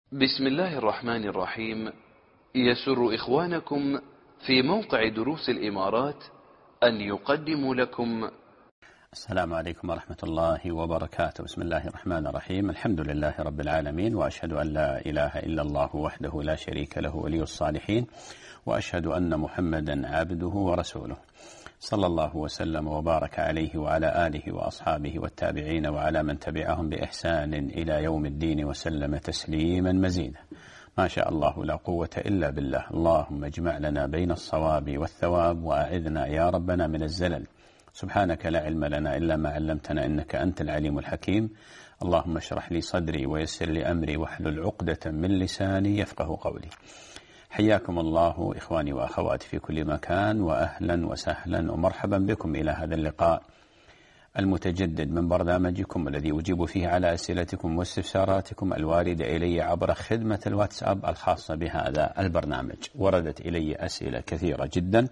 بسم الله الرحمن الرحيم. يسر إخوانكم في موقع دروس الإمارات أن يقدموا لكم. السلام عليكم ورحمة الله وبركاته. بسم الله الرحمن الرحيم. الحمد لله رب العالمين، وأشهد أن لا إله إلا الله وحده لا شريك له ولي الصالحين، وأشهد أن محمدا عبده ورسوله، صلى الله وسلم وبارك عليه وعلى آله وأصحابه والتابعين وعلى من تبعهم بإحسان إلى يوم الدين وسلم تسليما مزيدا. ما شاء الله لا قوة إلا بالله. اللهم اجمع لنا بين الصواب والثواب، وأعذنا يا ربنا من الزلل. سبحانك لا علم لنا إلا ما علمتنا، إنك أنت العليم الحكيم. اللهم اشرح لي صدري ويسر لي أمري واحلل عقدة من لساني يفقه قولي. حياكم الله إخواني وأخواتي في كل مكان، وأهلا وسهلا ومرحبا بكم إلى هذا اللقاء المتجدد من برنامجكم الذي أجيب فيه على أسئلتكم واستفساراتكم الواردة إلي عبر خدمة الواتساب الخاصة بهذا البرنامج. وردت إلي أسئلة كثيرة جدا،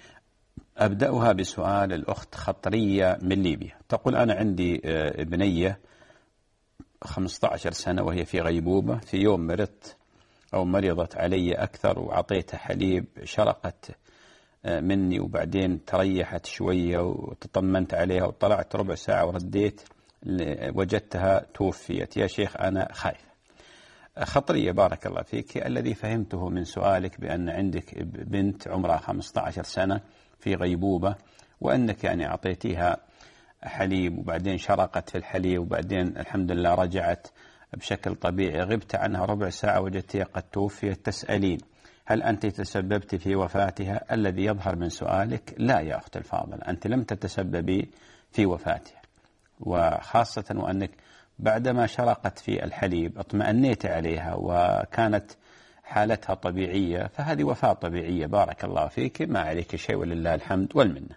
أبدأها بسؤال الأخت خطرية من ليبيا. تقول: أنا عندي ابنية 15 سنة وهي في غيبوبة. في يوم مرضت علي أكثر وعطيتها حليب، شرقت مني وبعدين تريحت شوية وتطمنت عليها، وطلعت ربع ساعة ورديت وجدتها توفيت. يا شيخ أنا خايف. خطرية بارك الله فيك، الذي فهمته من سؤالك بأن عندك بنت عمرها 15 سنة في غيبوبة، وأنك يعني أعطيتيها حليب وبعدين شرقت في الحليب وبعدين الحمد لله رجعت بشكل طبيعي، غبت عنها ربع ساعة وجدتها قد توفيت. تسألين: هل أنت تسببت في وفاتها؟ الذي يظهر من سؤالك لا يا أخت الفاضل، أنت لم تتسببي في وفاتها، وخاصة وأنك بعدما شرقت في الحليب اطمأنيت عليها وكانت حالتها طبيعية، فهذه وفاة طبيعية بارك الله فيك، ما عليك شيء ولله الحمد والمنة.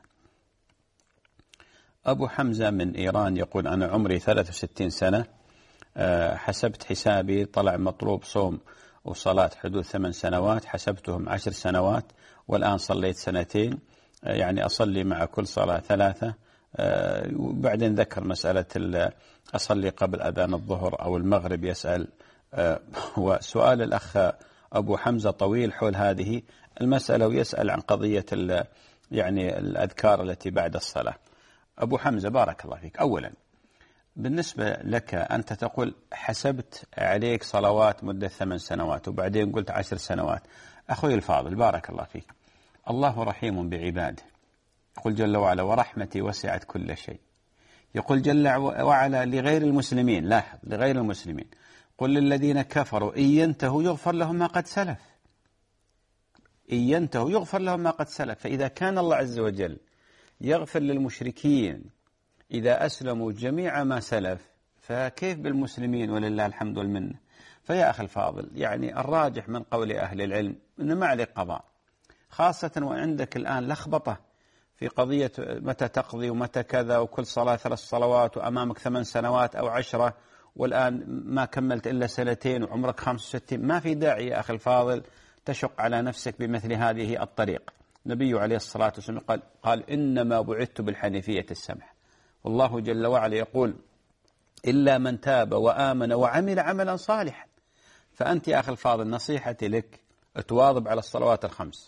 أبو حمزة من إيران يقول: أنا عمري 63 سنة، حسبت حسابي طلع مطلوب صوم وصلاة حدود 8 سنوات، حسبتهم 10 سنوات، والآن صليت 2 يعني أصلي مع كل صلاة 3. وبعدين ذكر مسألة أصلي قبل أذان الظهر أو المغرب يسأل. وسؤال الأخ أبو حمزة طويل حول هذه المسألة، ويسأل عن قضية يعني الأذكار التي بعد الصلاة. أبو حمزة بارك الله فيك، أولا بالنسبة لك أنت تقول حسبت عليك صلوات مدة 8 سنوات وبعدين قلت 10 سنوات. أخوي الفاضل بارك الله فيك، الله رحيم بعباده، يقول جل وعلا: ورحمتي وسعت كل شيء. يقول جل وعلا لغير المسلمين، لاحظ، لغير المسلمين: قل للذين كفروا إن ينتهوا يغفر لهم ما قد سلف. إن ينتهوا يغفر لهم ما قد سلف. فإذا كان الله عز وجل يغفر للمشركين إذا أسلموا جميع ما سلف، فكيف بالمسلمين ولله الحمد والمنة؟ فيا أخي الفاضل، يعني الراجح من قول أهل العلم أنه ما عليك قضاء، خاصة وعندك الآن لخبطة في قضية متى تقضي ومتى كذا، وكل صلاة 3 صلوات وأمامك 8 سنوات أو 10، والآن ما كملت إلا 2 وعمرك 65. ما في داعي يا أخي الفاضل تشق على نفسك بمثل هذه الطريق. النبي عليه الصلاة والسلام قال: إنما بعثت بالحنيفية السمح. والله جل وعلا يقول: إلا من تاب وآمن وعمل عملا صالحا. فأنت يا أخي الفاضل نصيحتي لك تواظب على الصلوات الخمس،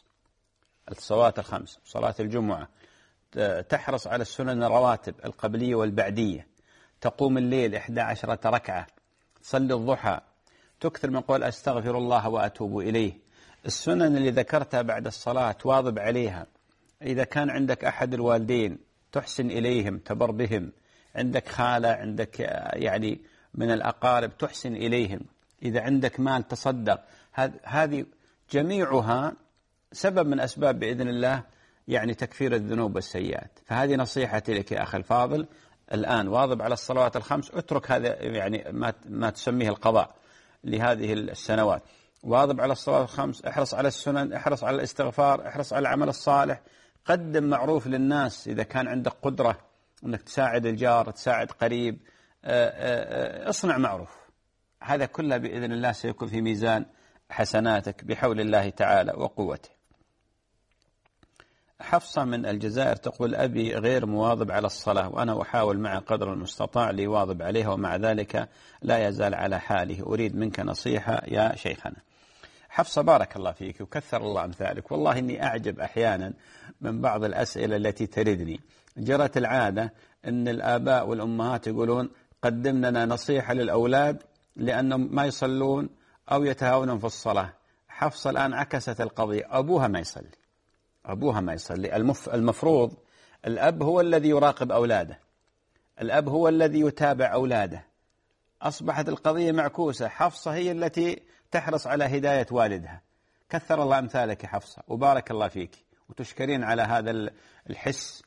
صلاة الجمعة، تحرص على السنن الرواتب القبلية والبعدية، تقوم الليل 11 ركعة، تصلي الضحى، تكثر من قول أستغفر الله وأتوب إليه. السنن اللي ذكرتها بعد الصلاة تواظب عليها. إذا كان عندك أحد الوالدين تحسن إليهم، تبر بهم، عندك خالة، عندك يعني من الأقارب تحسن إليهم، إذا عندك مال تصدق. هذه جميعها سبب من أسباب بإذن الله يعني تكفير الذنوب والسيئات. فهذه نصيحتي لك يا أخي الفاضل، الآن واظب على الصلوات الخمس، اترك هذا يعني ما تسميه القضاء لهذه السنوات، واظب على الصلوات الخمس، احرص على السنن، احرص على الاستغفار، احرص على العمل الصالح، قدم معروف للناس إذا كان عندك قدرة أنك تساعد الجار، تساعد قريب، اصنع معروف. هذا كله بإذن الله سيكون في ميزان حسناتك بحول الله تعالى وقوته. حفصة من الجزائر تقول: أبي غير مواظب على الصلاة، وأنا أحاول مع قدر المستطاع ليواظب عليها، ومع ذلك لا يزال على حاله، أريد منك نصيحة يا شيخنا. حفصة بارك الله فيك وكثر الله أمثالك. والله إني أعجب أحيانا من بعض الأسئلة التي تردني. جرت العادة أن الآباء والأمهات يقولون: قدم لنا نصيحة للأولاد لأنهم ما يصلون أو يتهاونون في الصلاة. حفصة الآن عكست القضية، أبوها ما يصلي، أبوها ما يصلي. المفروض الأب هو الذي يراقب أولاده، الأب هو الذي يتابع أولاده. أصبحت القضية معكوسة، حفصة هي التي تحرص على هداية والدها. كثر الله أمثالك يا حفصة وبارك الله فيك، وتشكرين على هذا الحس،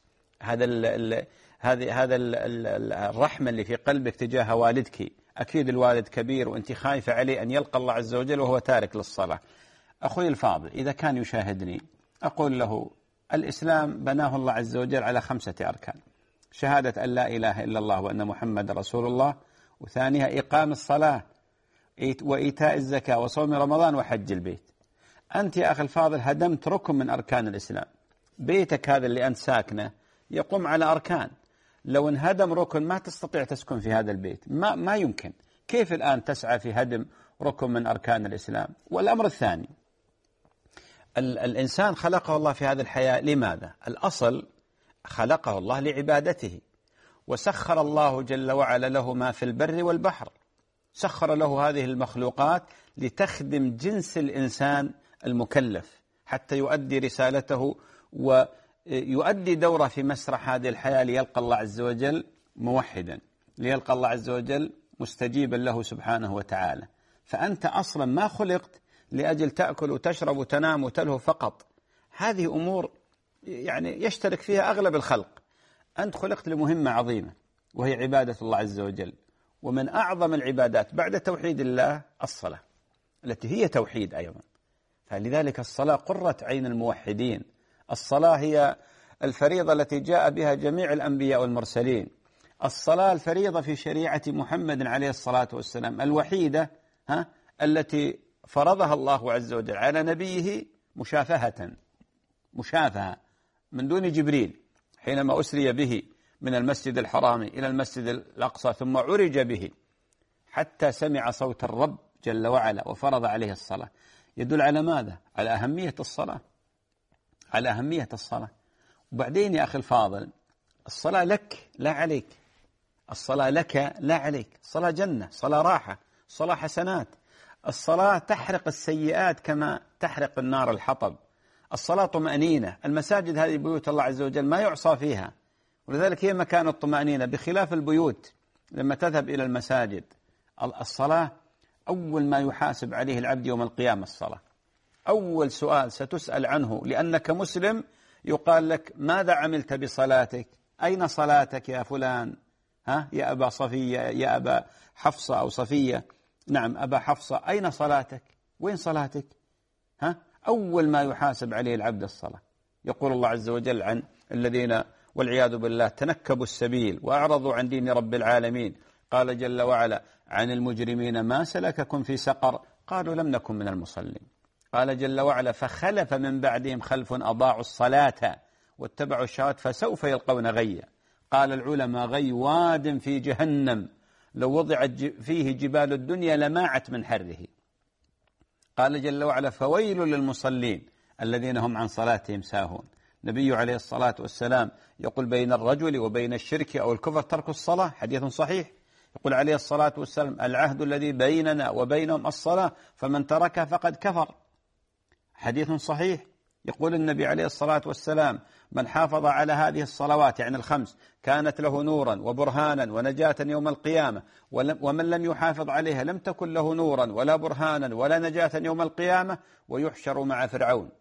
هذا الرحمة اللي في قلبك تجاه والدك. أكيد الوالد كبير وأنت خايفة عليه أن يلقى الله عز وجل وهو تارك للصلاة. أخوي الفاضل، إذا كان يشاهدني أقول له: الإسلام بناه الله عز وجل على 5 أركان: شهادة أن لا إله إلا الله وأن محمد رسول الله، وثانيها إقام الصلاة وإيتاء الزكاة وصوم رمضان وحج البيت. أنت يا أخي الفاضل هدمت ركن من أركان الإسلام. بيتك هذا اللي أنت ساكنه يقوم على أركان، لو انهدم ركن ما تستطيع تسكن في هذا البيت، ما يمكن. كيف الآن تسعى في هدم ركن من أركان الإسلام؟ والأمر الثاني، الإنسان خلقه الله في هذه الحياة لماذا؟ الأصل خلقه الله لعبادته، وسخر الله جل وعلا له ما في البر والبحر، سخر له هذه المخلوقات لتخدم جنس الإنسان المكلف حتى يؤدي رسالته ويؤدي دوره في مسرح هذه الحياة، ليلقى الله عز وجل موحدا، ليلقى الله عز وجل مستجيبا له سبحانه وتعالى. فأنت أصلا ما خلقت لأجل تأكل وتشرب وتنام وتلهو فقط. هذه أمور يعني يشترك فيها أغلب الخلق. أنت خلقت لمهمة عظيمة وهي عبادة الله عز وجل، ومن أعظم العبادات بعد توحيد الله الصلاة التي هي توحيد أيضا. فلذلك الصلاة قرة عين الموحدين. الصلاة هي الفريضة التي جاء بها جميع الأنبياء والمرسلين. الصلاة الفريضة في شريعة محمد عليه الصلاة والسلام الوحيدة التي فرضها الله عز وجل على نبيه مشافهة من دون جبريل، حينما أسري به من المسجد الحرام إلى المسجد الأقصى ثم عرج به حتى سمع صوت الرب جل وعلا وفرض عليه الصلاة. يدل على ماذا؟ على أهمية الصلاة، على أهمية الصلاة. وبعدين يا أخي الفاضل، الصلاة لك لا عليك، الصلاة لك لا عليك. الصلاة جنة، صلاة راحة، صلاة حسنات. الصلاة تحرق السيئات كما تحرق النار الحطب. الصلاة طمأنينة. المساجد هذه بيوت الله عز وجل ما يعصى فيها، ولذلك هي مكان الطمأنينة بخلاف البيوت. لما تذهب إلى المساجد، الصلاة أول ما يحاسب عليه العبد يوم القيامة الصلاة. أول سؤال ستسأل عنه لأنك مسلم، يقال لك: ماذا عملت بصلاتك؟ أين صلاتك يا فلان؟ يا أبا صفية، يا أبا حفصة أو صفية، نعم أبا حفصة، أين صلاتك؟ وين صلاتك؟ أول ما يحاسب عليه العبد الصلاة. يقول الله عز وجل عن الذين والعياذ بالله تنكبوا السبيل وأعرضوا عن دين رب العالمين، قال جل وعلا: عن المجرمين ما سلككم في سقر؟ قالوا لم نكن من المصلين. قال جل وعلا: فخلف من بعدهم خلف أضاعوا الصلاة واتبعوا الشهوات فسوف يلقون غيا. قال العلماء: غي واد في جهنم لو وضعت فيه جبال الدنيا لماعت من حره. قال جل وعلا: فويل للمصلين الذين هم عن صلاتهم ساهون. نبي عليه الصلاة والسلام يقول: بين الرجل وبين الشرك أو الكفر ترك الصلاة، حديث صحيح. يقول عليه الصلاة والسلام: العهد الذي بيننا وبينهم الصلاة فمن تركها فقد كفر، حديث صحيح. يقول النبي عليه الصلاة والسلام: من حافظ على هذه الصلوات يعني الخمس كانت له نورا وبرهانا ونجاة يوم القيامة، ومن لم يحافظ عليها لم تكن له نورا ولا برهانا ولا نجاة يوم القيامة، ويحشر مع فرعون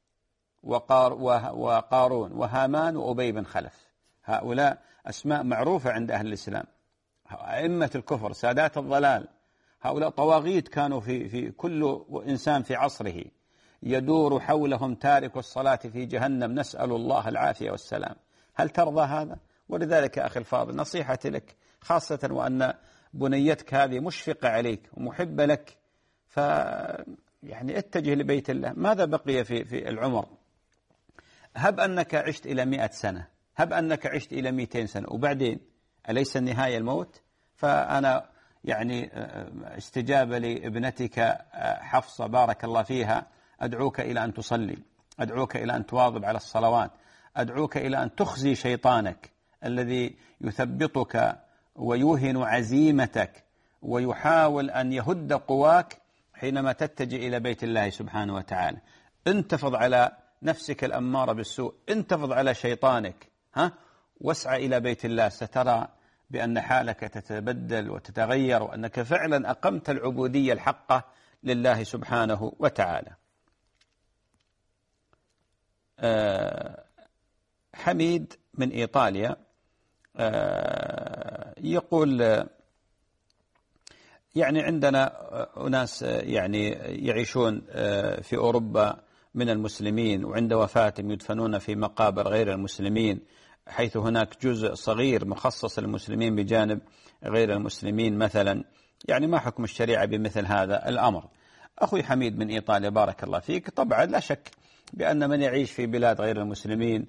وقارون وهامان وأبي بن خلف. هؤلاء أسماء معروفة عند أهل الإسلام، أئمة الكفر، سادات الضلال. هؤلاء طواغيت كانوا في كل إنسان في عصره، يدور حولهم تارك الصلاة في جهنم، نسأل الله العافية والسلام. هل ترضى هذا؟ ولذلك أخي الفاضل نصيحتي لك، خاصة وأن بنيتك هذه مشفقة عليك ومحبة لك، يعني اتجه لبيت الله. ماذا بقي في العمر؟ هب أنك عشت إلى 100 سنة، هب أنك عشت إلى 200 سنة، وبعدين أليس النهاية الموت؟ فأنا يعني استجابة لابنتك حفصة بارك الله فيها، أدعوك إلى أن تصلي، أدعوك إلى أن تواظب على الصلوات، أدعوك إلى أن تخزي شيطانك الذي يثبطك ويوهن عزيمتك ويحاول أن يهد قواك حينما تتجه إلى بيت الله سبحانه وتعالى. انتفض على نفسك الأمارة بالسوء، انتفض على شيطانك، واسعى إلى بيت الله، سترى بأن حالك تتبدل وتتغير، وأنك فعلا أقمت العبودية الحقة لله سبحانه وتعالى. حميد من إيطاليا يقول يعني عندنا أناس يعني يعيشون في أوروبا من المسلمين، وعند وفاتهم يدفنون في مقابر غير المسلمين، حيث هناك جزء صغير مخصص للمسلمين بجانب غير المسلمين مثلا، يعني ما حكم الشريعة بمثل هذا الأمر؟ أخوي حميد من إيطاليا بارك الله فيك، طبعا لا شك بأن من يعيش في بلاد غير المسلمين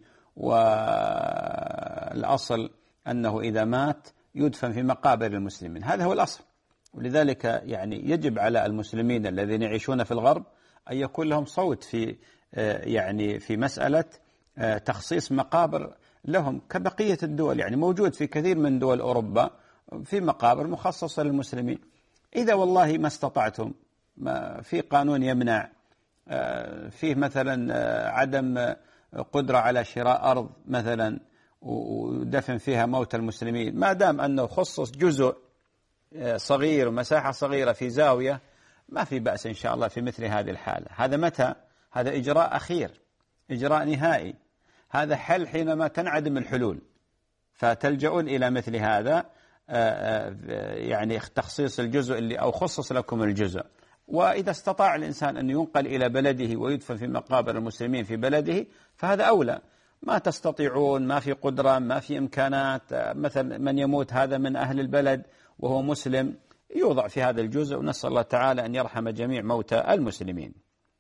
والأصل أنه إذا مات يدفن في مقابر المسلمين، هذا هو الأصل. ولذلك يعني يجب على المسلمين الذين يعيشون في الغرب أن يكون لهم صوت في يعني في مسألة تخصيص مقابر لهم كبقية الدول. يعني موجود في كثير من دول أوروبا في مقابر مخصصة للمسلمين. إذا والله ما استطعتم، في قانون يمنع، فيه مثلا عدم قدرة على شراء أرض مثلا ودفن فيها موتى المسلمين، ما دام أنه خصص جزء صغير ومساحة صغيرة في زاوية، ما في بأس إن شاء الله في مثل هذه الحالة. هذا متى؟ هذا إجراء أخير، إجراء نهائي، هذا حل حينما تنعدم الحلول، فتلجؤون إلى مثل هذا، يعني تخصيص الجزء اللي أو خصص لكم الجزء. وإذا استطاع الإنسان أن ينقل إلى بلده ويدفن في مقابر المسلمين في بلده فهذا أولى. ما تستطيعون، ما في قدرة، ما في إمكانات، مثلا من يموت هذا من أهل البلد وهو مسلم يوضع في هذا الجزء، ونسأل الله تعالى أن يرحم جميع موتى المسلمين.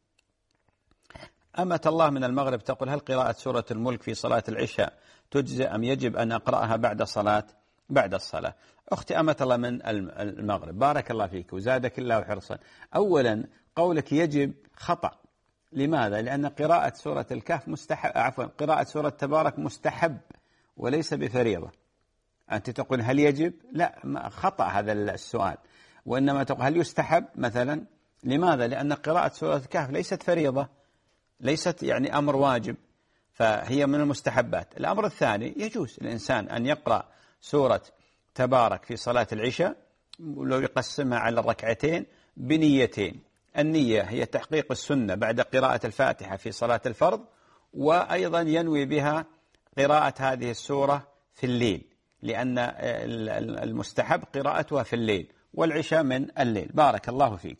أمة الله من المغرب تقول: هل قراءة سورة الملك في صلاة العشاء تجزئ أم يجب أن أقرأها بعد الصلاة؟ أختي أمة الله من المغرب بارك الله فيك وزادك الله حرصا. أولا قولك يجب خطأ. لماذا؟ لأن قراءة سورة الكهف قراءة سورة تبارك مستحب وليس بفريضة. أنت تقول هل يجب؟ لا، خطأ هذا السؤال، وإنما تقول هل يستحب مثلا. لماذا؟ لأن قراءة سورة الكهف ليست فريضة، ليست يعني أمر واجب، فهي من المستحبات. الأمر الثاني يجوز الإنسان أن يقرأ سورة تبارك في صلاة العشاء ولو يقسمها على الركعتين بنيتين. النية هي تحقيق السنة بعد قراءة الفاتحة في صلاة الفرض، وأيضا ينوي بها قراءة هذه السورة في الليل، لأن المستحب قراءتها في الليل والعشاء من الليل. بارك الله فيك.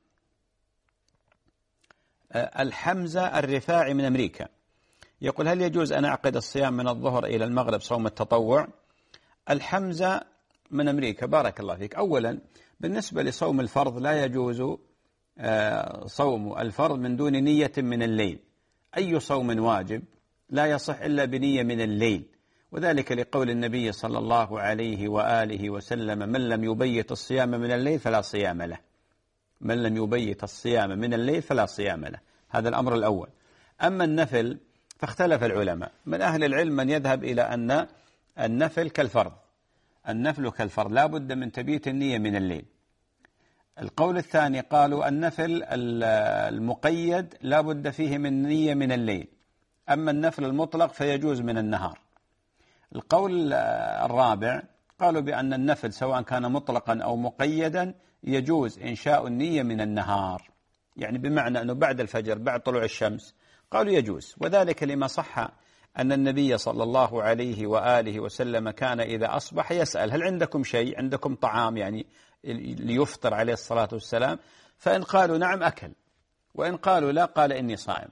الحمزة الرفاعي من أمريكا يقول: هل يجوز أن أعقد الصيام من الظهر إلى المغرب صوم التطوع؟ الحمزة من أمريكا بارك الله فيك. أولا بالنسبة لصوم الفرض لا يجوز صوم الفرض من دون نية من الليل. أي صوم واجب لا يصح إلا بنية من الليل، وذلك لقول النبي صلى الله عليه وآله وسلم: من لم يبيت الصيام من الليل فلا صيام له. من لم يبيت الصيام من الليل فلا صيام له. هذا الأمر الأول. أما النفل فاختلف العلماء، من أهل العلم من يذهب إلى أن النفل كالفرض، النفل كالفرض لا بد من تبييت النية من الليل. القول الثاني قالوا النفل المقيد لا بد فيه من نية من الليل، أما النفل المطلق فيجوز من النهار. القول الرابع قالوا بأن النفل سواء كان مطلقا أو مقيدا يجوز إنشاء النية من النهار، يعني بمعنى أنه بعد الفجر بعد طلوع الشمس قالوا يجوز، وذلك لما صح أن النبي صلى الله عليه وآله وسلم كان إذا أصبح يسأل: هل عندكم شيء، عندكم طعام يعني ليفطر عليه الصلاة والسلام؟ فإن قالوا نعم أكل، وإن قالوا لا قال إني صائم.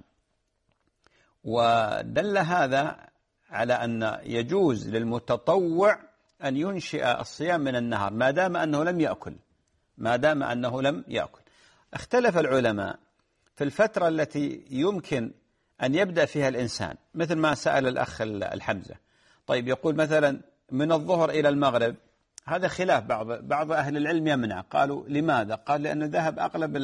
ودل هذا على أن يجوز للمتطوع أن ينشئ الصيام من النهار ما دام أنه لم يأكل. اختلف العلماء في الفترة التي يمكن أن يبدأ فيها الإنسان، مثل ما سأل الأخ الحمزة. طيب يقول مثلا من الظهر إلى المغرب، هذا خلاف بعض أهل العلم يمنع. قالوا لماذا؟ قال لأنه ذهب أغلب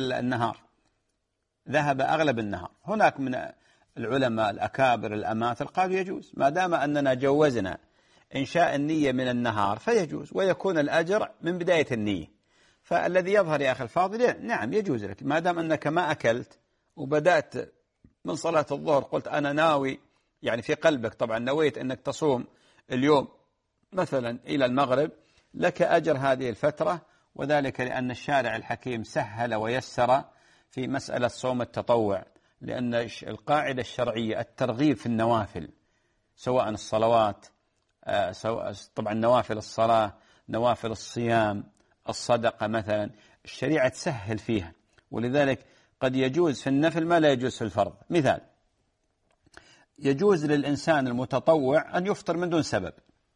النهار. هناك من العلماء الأكابر الأماثل قالوا يجوز، ما دام أننا جوزنا إنشاء النية من النهار فيجوز، ويكون الأجر من بداية النية. فالذي يظهر يا أخي الفاضل نعم يجوز لك، ما دام أنك ما أكلت وبدأت من صلاة الظهر قلت أنا ناوي، يعني في قلبك طبعا نويت أنك تصوم اليوم مثلا إلى المغرب، لك أجر هذه الفترة، وذلك لأن الشارع الحكيم سهل ويسر في مسألة صوم التطوع، لأن القاعدة الشرعية الترغيب في النوافل، سواء الصلوات، طبعا نوافل الصلاة، نوافل الصيام، الصدقة مثلا، الشريعة تسهل فيها، ولذلك قد يجوز في النفل ما لا يجوز في الفرض. مثال، يجوز للإنسان المتطوع أن يفطر من دون سبب،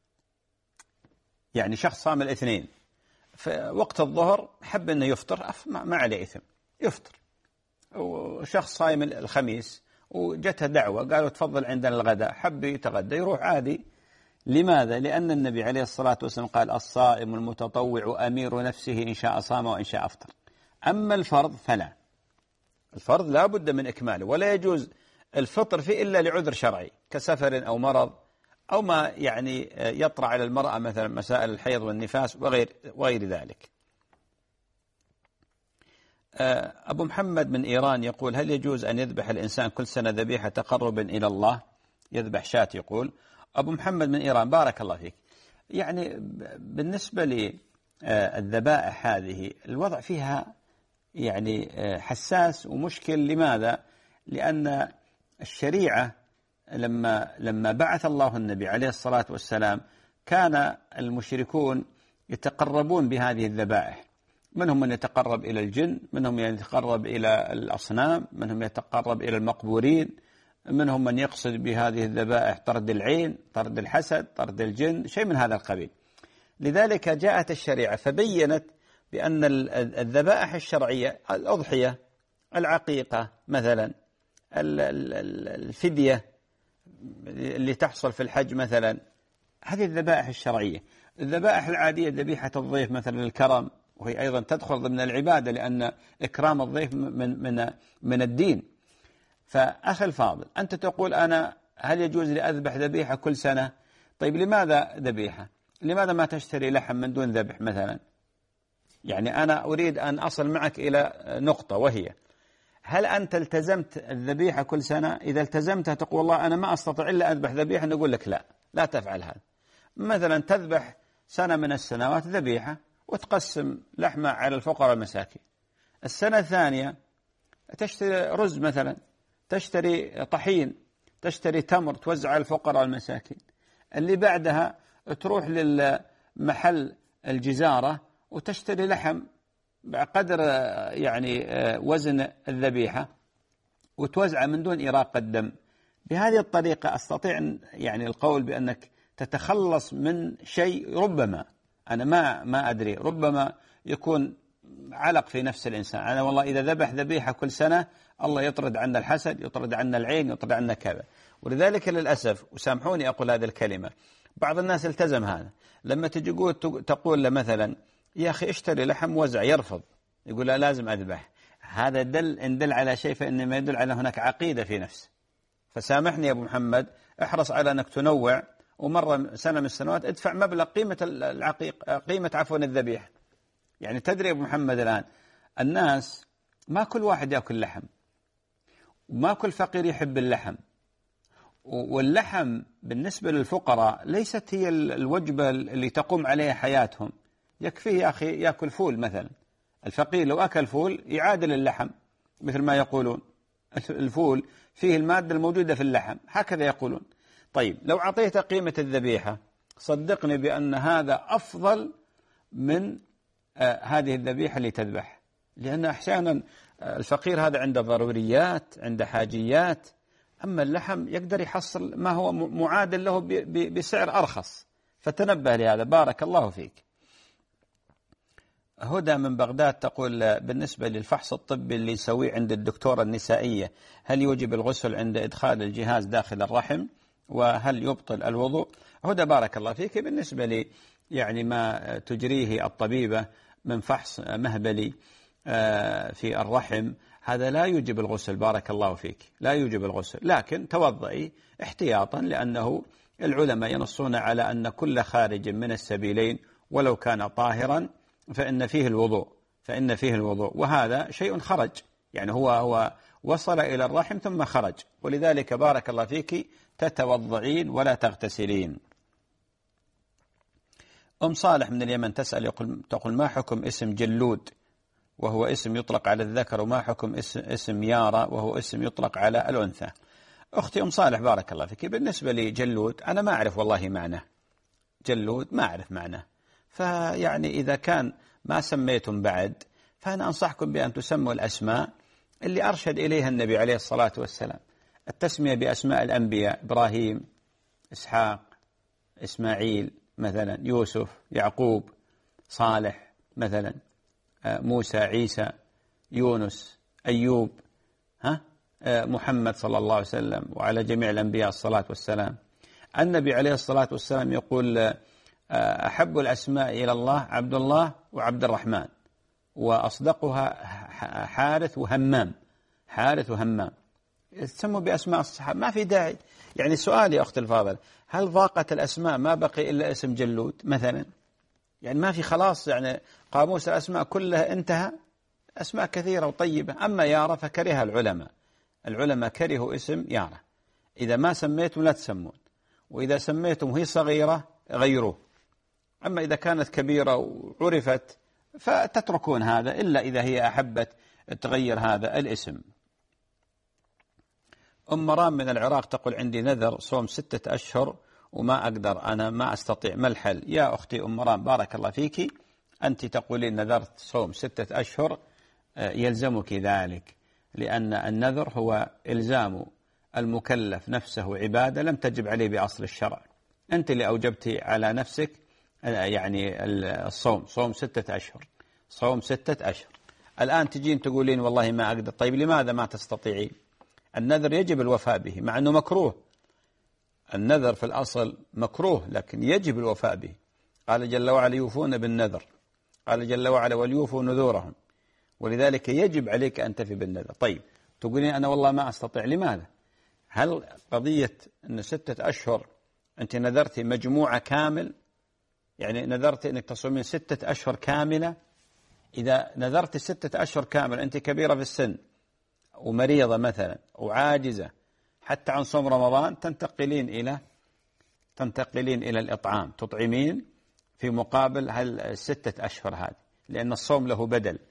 يعني شخص صام الاثنين في وقت الظهر حب أنه يفطر ما عليه إثم يفطر، وشخص صايم الخميس وجته دعوة قالوا تفضل عندنا الغداء، حب يتغدى يروح عادي. لماذا؟ لأن النبي عليه الصلاة والسلام قال الصائم المتطوع أمير نفسه إن شاء صام وإن شاء أفطر. أما الفرض فلا، الفرض لا بد من إكماله، ولا يجوز الفطر فيه إلا لعذر شرعي كسفر أو مرض أو ما يعني يطرأ على المرأة مثلا مسائل الحيض والنفاس وغير ذلك. أبو محمد من إيران يقول هل يجوز أن يذبح الإنسان كل سنة ذبيحة تقرب إلى الله؟ يذبح شاة. يقول أبو محمد من إيران بارك الله فيك. يعني بالنسبة للذبائح هذه الوضع فيها يعني حساس ومشكل. لماذا؟ لأن الشريعة لما بعث الله النبي عليه الصلاة والسلام كان المشركون يتقربون بهذه الذبائح، منهم من يتقرب إلى الجن، منهم من يتقرب إلى الأصنام، منهم يتقرب إلى المقبورين، منهم من يقصد بهذه الذبائح طرد العين، طرد الحسد، طرد الجن، شيء من هذا القبيل. لذلك جاءت الشريعة فبينت بأن الذبائح الشرعية، الأضحية، العقيقة مثلا، الفدية اللي تحصل في الحج مثلا، هذه الذبائح الشرعية. الذبائح العادية ذبيحة الضيف مثلا الكرم، وهي أيضا تدخل ضمن العبادة لأن إكرام الضيف من الدين. فأخي الفاضل أنت تقول أنا هل يجوز لي أذبح ذبيحة كل سنة؟ طيب لماذا ذبيحة؟ لماذا ما تشتري لحم من دون ذبح مثلا؟ يعني أنا أريد أن أصل معك إلى نقطة، وهي هل أنت التزمت الذبيحة كل سنة؟ إذا التزمتها تقول والله أنا ما أستطيع إلا أذبح ذبيحة، نقول لك لا تفعل هذا. مثلا تذبح سنة من السنوات ذبيحة وتقسم لحمة على الفقراء والمساكين. السنة الثانية تشتري رز مثلا، تشتري طحين، تشتري تمر توزع على الفقراء والمساكين. اللي بعدها تروح للمحل الجزارة وتشتري لحم بقدر يعني وزن الذبيحة وتوزع من دون إراقة دم. بهذه الطريقة أستطيع يعني القول بأنك تتخلص من شيء ربما أنا ما أدري، ربما يكون علق في نفس الإنسان. أنا والله إذا ذبح ذبيحة كل سنة الله يطرد عنا الحسد، يطرد عنا العين، يطرد عنا كذا. ولذلك للأسف، وسامحوني أقول هذه الكلمة، بعض الناس التزم هذا. لما تقول له مثلا يا أخي اشتري لحم وزع، يرفض، يقول لا لازم أذبح. هذا إن دل على شيء فإنما يدل على هناك عقيدة في نفسه. فسامحني يا أبو محمد، احرص على أنك تنوع، ومرة سنة من السنوات ادفع مبلغ قيمة الذبيحة. يعني تدري يا أبو محمد الآن الناس ما كل واحد يأكل لحم، وما كل فقير يحب اللحم، واللحم بالنسبة للفقراء ليست هي الوجبة اللي تقوم عليها حياتهم. يكفيه يا أخي يأكل فول مثلا. الفقير لو أكل فول يعادل اللحم، مثل ما يقولون الفول فيه المادة الموجودة في اللحم، هكذا يقولون. طيب لو أعطيت قيمة الذبيحة صدقني بأن هذا أفضل من هذه الذبيحة اللي تذبح، لأن أحيانا الفقير هذا عنده ضروريات، عنده حاجيات، أما اللحم يقدر يحصل ما هو معادل له بسعر أرخص. فتنبه لهذا، بارك الله فيك. هدى من بغداد تقول بالنسبة للفحص الطبي اللي يسويه عند الدكتورة النسائية، هل يوجب الغسل عند إدخال الجهاز داخل الرحم، وهل يبطل الوضوء؟ هدى بارك الله فيك، بالنسبة لي يعني ما تجريه الطبيبة من فحص مهبلي في الرحم هذا لا يوجب الغسل، بارك الله فيك، لا يوجب الغسل، لكن توضئي احتياطا، لأنه العلماء ينصون على أن كل خارج من السبيلين ولو كان طاهرا فإن فيه الوضوء، وهذا شيء خرج، يعني هو وصل إلى الرحم ثم خرج، ولذلك بارك الله فيك تتوضعين ولا تغتسلين. أم صالح من اليمن تسأل تقول ما حكم اسم جلود وهو اسم يطلق على الذكر، وما حكم اسم يارا وهو اسم يطلق على الأنثى؟ أختي أم صالح بارك الله فيك، بالنسبة لي جلود أنا ما أعرف والله معناه، جلود ما أعرف معناه، فيعني إذا كان ما سميتم بعد فأنا أنصحكم بأن تسموا الأسماء اللي أرشد إليها النبي عليه الصلاة والسلام، التسمية بأسماء الأنبياء، إبراهيم، إسحاق، إسماعيل مثلا، يوسف، يعقوب، صالح مثلا، موسى، عيسى، يونس، أيوب، محمد صلى الله عليه وسلم، وعلى جميع الأنبياء الصلاة والسلام. النبي عليه الصلاة والسلام يقول أحب الأسماء إلى الله عبد الله وعبد الرحمن، وأصدقها حارث وهمام. تسموا بأسماء الصحابة، ما في داعي. يعني سؤالي أخت الفاضل، هل ضاقت الأسماء ما بقي إلا اسم جلود مثلا؟ يعني ما في خلاص، يعني قاموس الأسماء كلها انتهى؟ أسماء كثيرة وطيبة. أما يارا فكرها العلماء كرهوا اسم يارا، إذا ما سميتم لا تسمون، وإذا سميتم وهي صغيرة غيروه، أما إذا كانت كبيرة وعرفت فتتركون هذا، إلا إذا هي أحبت تغير هذا الاسم. أم مرام من العراق تقول عندي نذر صوم 6 أشهر وما أقدر، أنا ما أستطيع، ما الحل؟ يا أختي أم مرام بارك الله فيك، أنت تقولين نذرت صوم 6 أشهر، يلزمك ذلك، لأن النذر هو إلزام المكلف نفسه عبادة لم تجب عليه بأصل الشرع، أنت اللي أوجبتي على نفسك يعني صوم 6 أشهر، صوم 6 أشهر. الآن تجين تقولين والله ما أقدر، طيب لماذا ما تستطيعين؟ النذر يجب الوفاء به مع أنه مكروه، النذر في الأصل مكروه لكن يجب الوفاء به، قال جل وعلا يوفون بالنذر، قال جل وعلا وليوفوا نذورهم، ولذلك يجب عليك أن تفي بالنذر. طيب تقولين أنا والله ما أستطيع، لماذا؟ هل قضية أن 6 أشهر أنت نذرتي مجموعة كامل، يعني نذرتي أنك تصومين 6 أشهر كاملة؟ إذا نذرتي 6 أشهر كامل أنت كبيرة في السن ومريضة مثلا وعاجزة حتى عن صوم رمضان، تنتقلين إلى الإطعام، تطعمين في مقابل 6 أشهر هذه، لأن الصوم له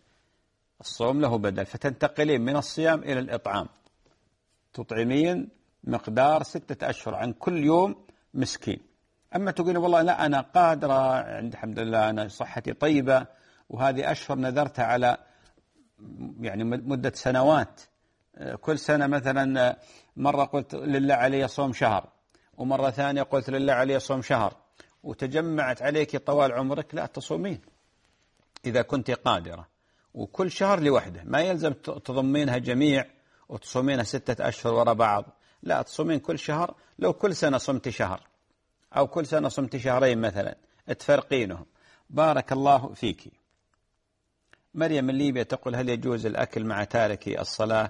بدل، فتنتقلين من الصيام إلى الإطعام، تطعمين مقدار 6 أشهر عن كل يوم مسكين. أما تقولين والله لا أنا قادرة، عند الحمد لله أنا صحتي طيبة، وهذه أشهر نذرتها على يعني مدة سنوات، كل سنة مثلا مرة قلت لله علي صوم شهر، ومرة ثانية قلت لله علي صوم شهر، وتجمعت عليك طوال عمرك، لا تصومين إذا كنت قادرة، وكل شهر لوحده، ما يلزم تضمينها جميع وتصومينها 6 أشهر وراء بعض، لا تصومين كل شهر. لو كل سنة صمت شهر أو كل سنة صمت شهرين مثلا تفرقينهم. بارك الله فيك. مريم من ليبيا تقول هل يجوز الأكل مع تاركي الصلاة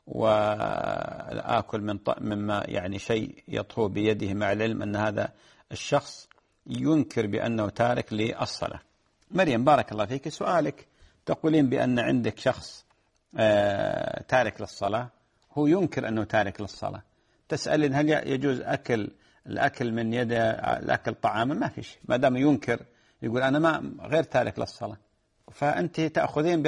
وآكل مما يعني شيء يطهو بيده، مع العلم أن هذا الشخص ينكر بأنه تارك للصلاة؟ مريم بارك الله فيك، سؤالك تقولين بأن عندك شخص تارك للصلاة، هو ينكر أنه تارك للصلاة، تسألين هل يجوز الأكل من يد الأكل طعاما؟ ما فيش، ما دام ينكر يقول أنا ما غير تارك للصلاة، فأنت تأخذين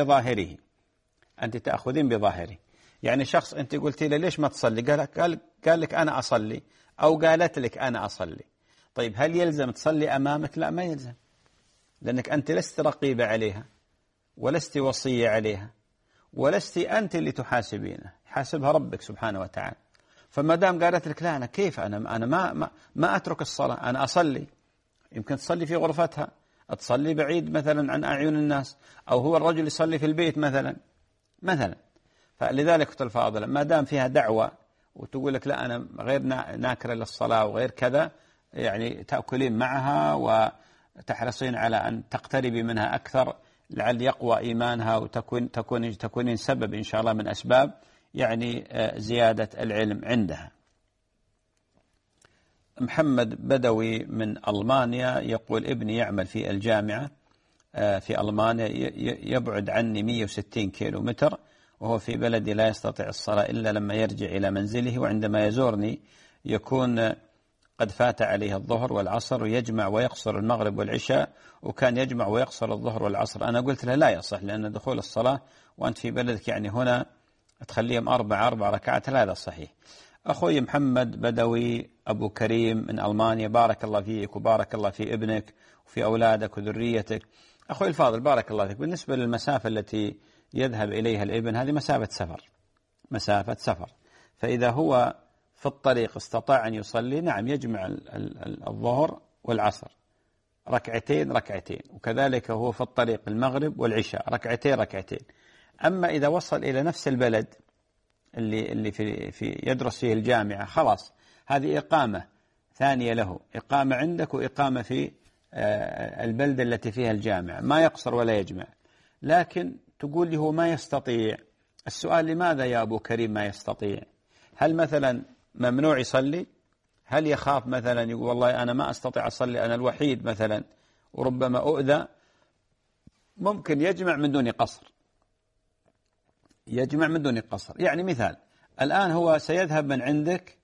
بظاهره. يعني شخص أنت قلتي له ليش ما تصلي، قال لك أنا أصلي، أو قالت لك أنا أصلي، طيب هل يلزم تصلي أمامك؟ لا، ما يلزم، لأنك أنت لست رقيبة عليها، ولست وصية عليها، ولست أنت اللي تحاسبينها، حاسبها ربك سبحانه وتعالى. فما دام قالت لك لا أنا كيف، أنا ما أترك الصلاة، أنا أصلي، يمكن تصلي في غرفتها تصلي بعيد مثلا عن أعين الناس، أو هو الرجل يصلي في البيت مثلا. فلذلك أختي الفاضلة ما دام فيها دعوة وتقول لك لا أنا غير ناكرة للصلاة وغير كذا، يعني تأكلين معها وتحرصين على أن تقتربي منها أكثر لعل يقوى إيمانها وتكونين سبب إن شاء الله من أسباب يعني زيادة العلم عندها. محمد بدوي من ألمانيا يقول ابني يعمل في الجامعة في ألمانيا، يبعد عني 160 كيلو متر، وهو في بلدي لا يستطيع الصلاة إلا لما يرجع إلى منزله، وعندما يزورني يكون قد فات عليه الظهر والعصر، ويجمع ويقصر المغرب والعشاء، وكان يجمع ويقصر الظهر والعصر. أنا قلت له لا يصح، لأن دخول الصلاة وأنت في بلدك يعني هنا تخليهم أربع ركعات، هذا صحيح. أخوي محمد بدوي أبو كريم من ألمانيا، بارك الله فيك وبارك الله في ابنك وفي أولادك وذريتك. أخوي الفاضل بارك الله فيك، بالنسبة للمسافة التي يذهب إليها الابن هذه مسافة سفر، فإذا هو في الطريق استطاع أن يصلي نعم يجمع الظهر والعصر ركعتين، وكذلك هو في الطريق المغرب والعشاء ركعتين. أما إذا وصل إلى نفس البلد اللي في يدرس فيه الجامعة، خلاص هذه إقامة ثانية له، إقامة عندك وإقامة في البلدة التي فيها الجامعة، ما يقصر ولا يجمع. لكن تقول لي هو ما يستطيع، السؤال لماذا يا أبو كريم ما يستطيع؟ هل مثلا ممنوع يصلي؟ هل يخاف مثلا يقول والله أنا ما أستطيع أصلي أنا الوحيد مثلا وربما أؤذى؟ ممكن يجمع من دون قصر، يعني مثال الآن هو سيذهب من عندك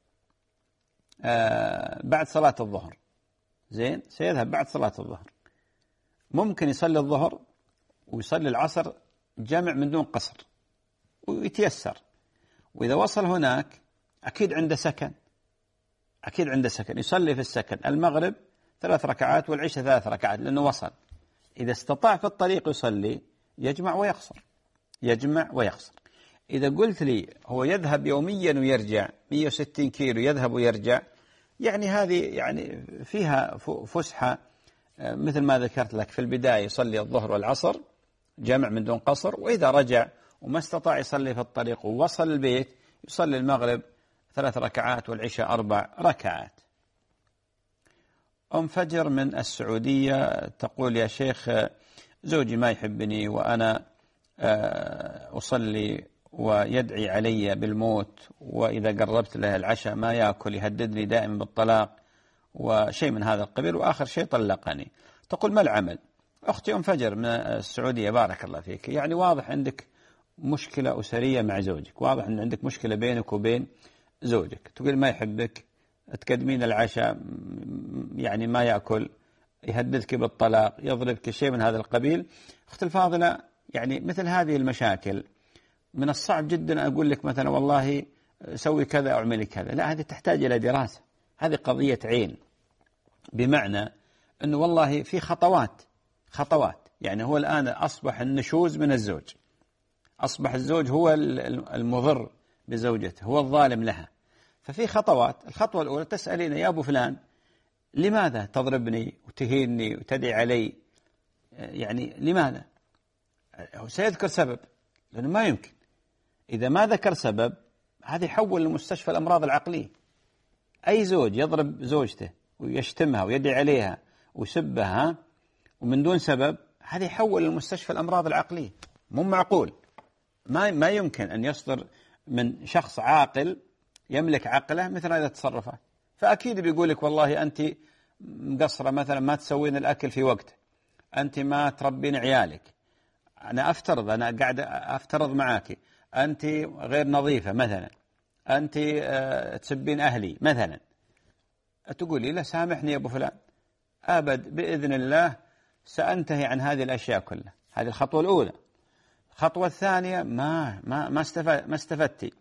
بعد صلاة الظهر، زين، سيذهب بعد صلاة الظهر، ممكن يصلي الظهر ويصلي العصر جمع من دون قصر ويتيسر. وإذا وصل هناك أكيد عنده سكن، يصلي في السكن المغرب 3 ركعات والعشاء 3 ركعات لأنه وصل. إذا استطاع في الطريق يصلي يجمع ويقصر. إذا قلت لي هو يذهب يوميا ويرجع 160 كيلو يذهب ويرجع، يعني هذه يعني فيها فسحة، مثل ما ذكرت لك في البداية يصلي الظهر والعصر جمع من دون قصر، وإذا رجع وما استطاع يصلي في الطريق ووصل البيت يصلي المغرب 3 ركعات والعشاء 4 ركعات. أم فجر من السعودية تقول يا شيخ زوجي ما يحبني وأنا أصلي ويدعي علي بالموت، وإذا قربت له العشاء ما يأكل، يهددني دائما بالطلاق وشيء من هذا القبيل، وآخر شيء طلقني. تقول ما العمل؟ أختي أم فجر من السعودية بارك الله فيك، يعني واضح عندك مشكلة أسرية مع زوجك، واضح أن عندك مشكلة بينك وبين زوجك. تقول ما يحبك، تقدمين العشاء يعني ما يأكل، يهددك بالطلاق، يضربك، شيء من هذا القبيل. أختي الفاضلة يعني مثل هذه المشاكل من الصعب جدا أقول لك مثلا والله سوي كذا أو اعملي كذا، لا، هذه تحتاج إلى دراسة، هذه قضية عين، بمعنى أنه والله في خطوات. يعني هو الآن أصبح النشوز من الزوج، أصبح الزوج هو المضر بزوجته، هو الظالم لها. ففي خطوات. الخطوة الأولى تسألين يا أبو فلان لماذا تضربني وتهينني وتدعي علي؟ يعني لماذا؟ سيذكر سبب، لأنه ما يمكن إذا ما ذكر سبب هذا يحول لمستشفى الأمراض العقلية. أي زوج يضرب زوجته ويشتمها ويدعي عليها ويسبها ومن دون سبب، هذا يحول لمستشفى الأمراض العقلية. مو معقول، ما يمكن أن يصدر من شخص عاقل يملك عقله مثل هذه التصرفات. فأكيد بيقول لك والله أنت مقصرة مثلا، ما تسوين الأكل في وقته، أنت ما تربين عيالك، أنا قاعد أفترض معاك، أنت غير نظيفة مثلا، أنت تسبين أهلي مثلا. تقولي لا سامحني يا أبو فلان، أبد بإذن الله سأنتهي عن هذه الأشياء كلها. هذه الخطوة الأولى. الخطوة الثانية ما استفدتي،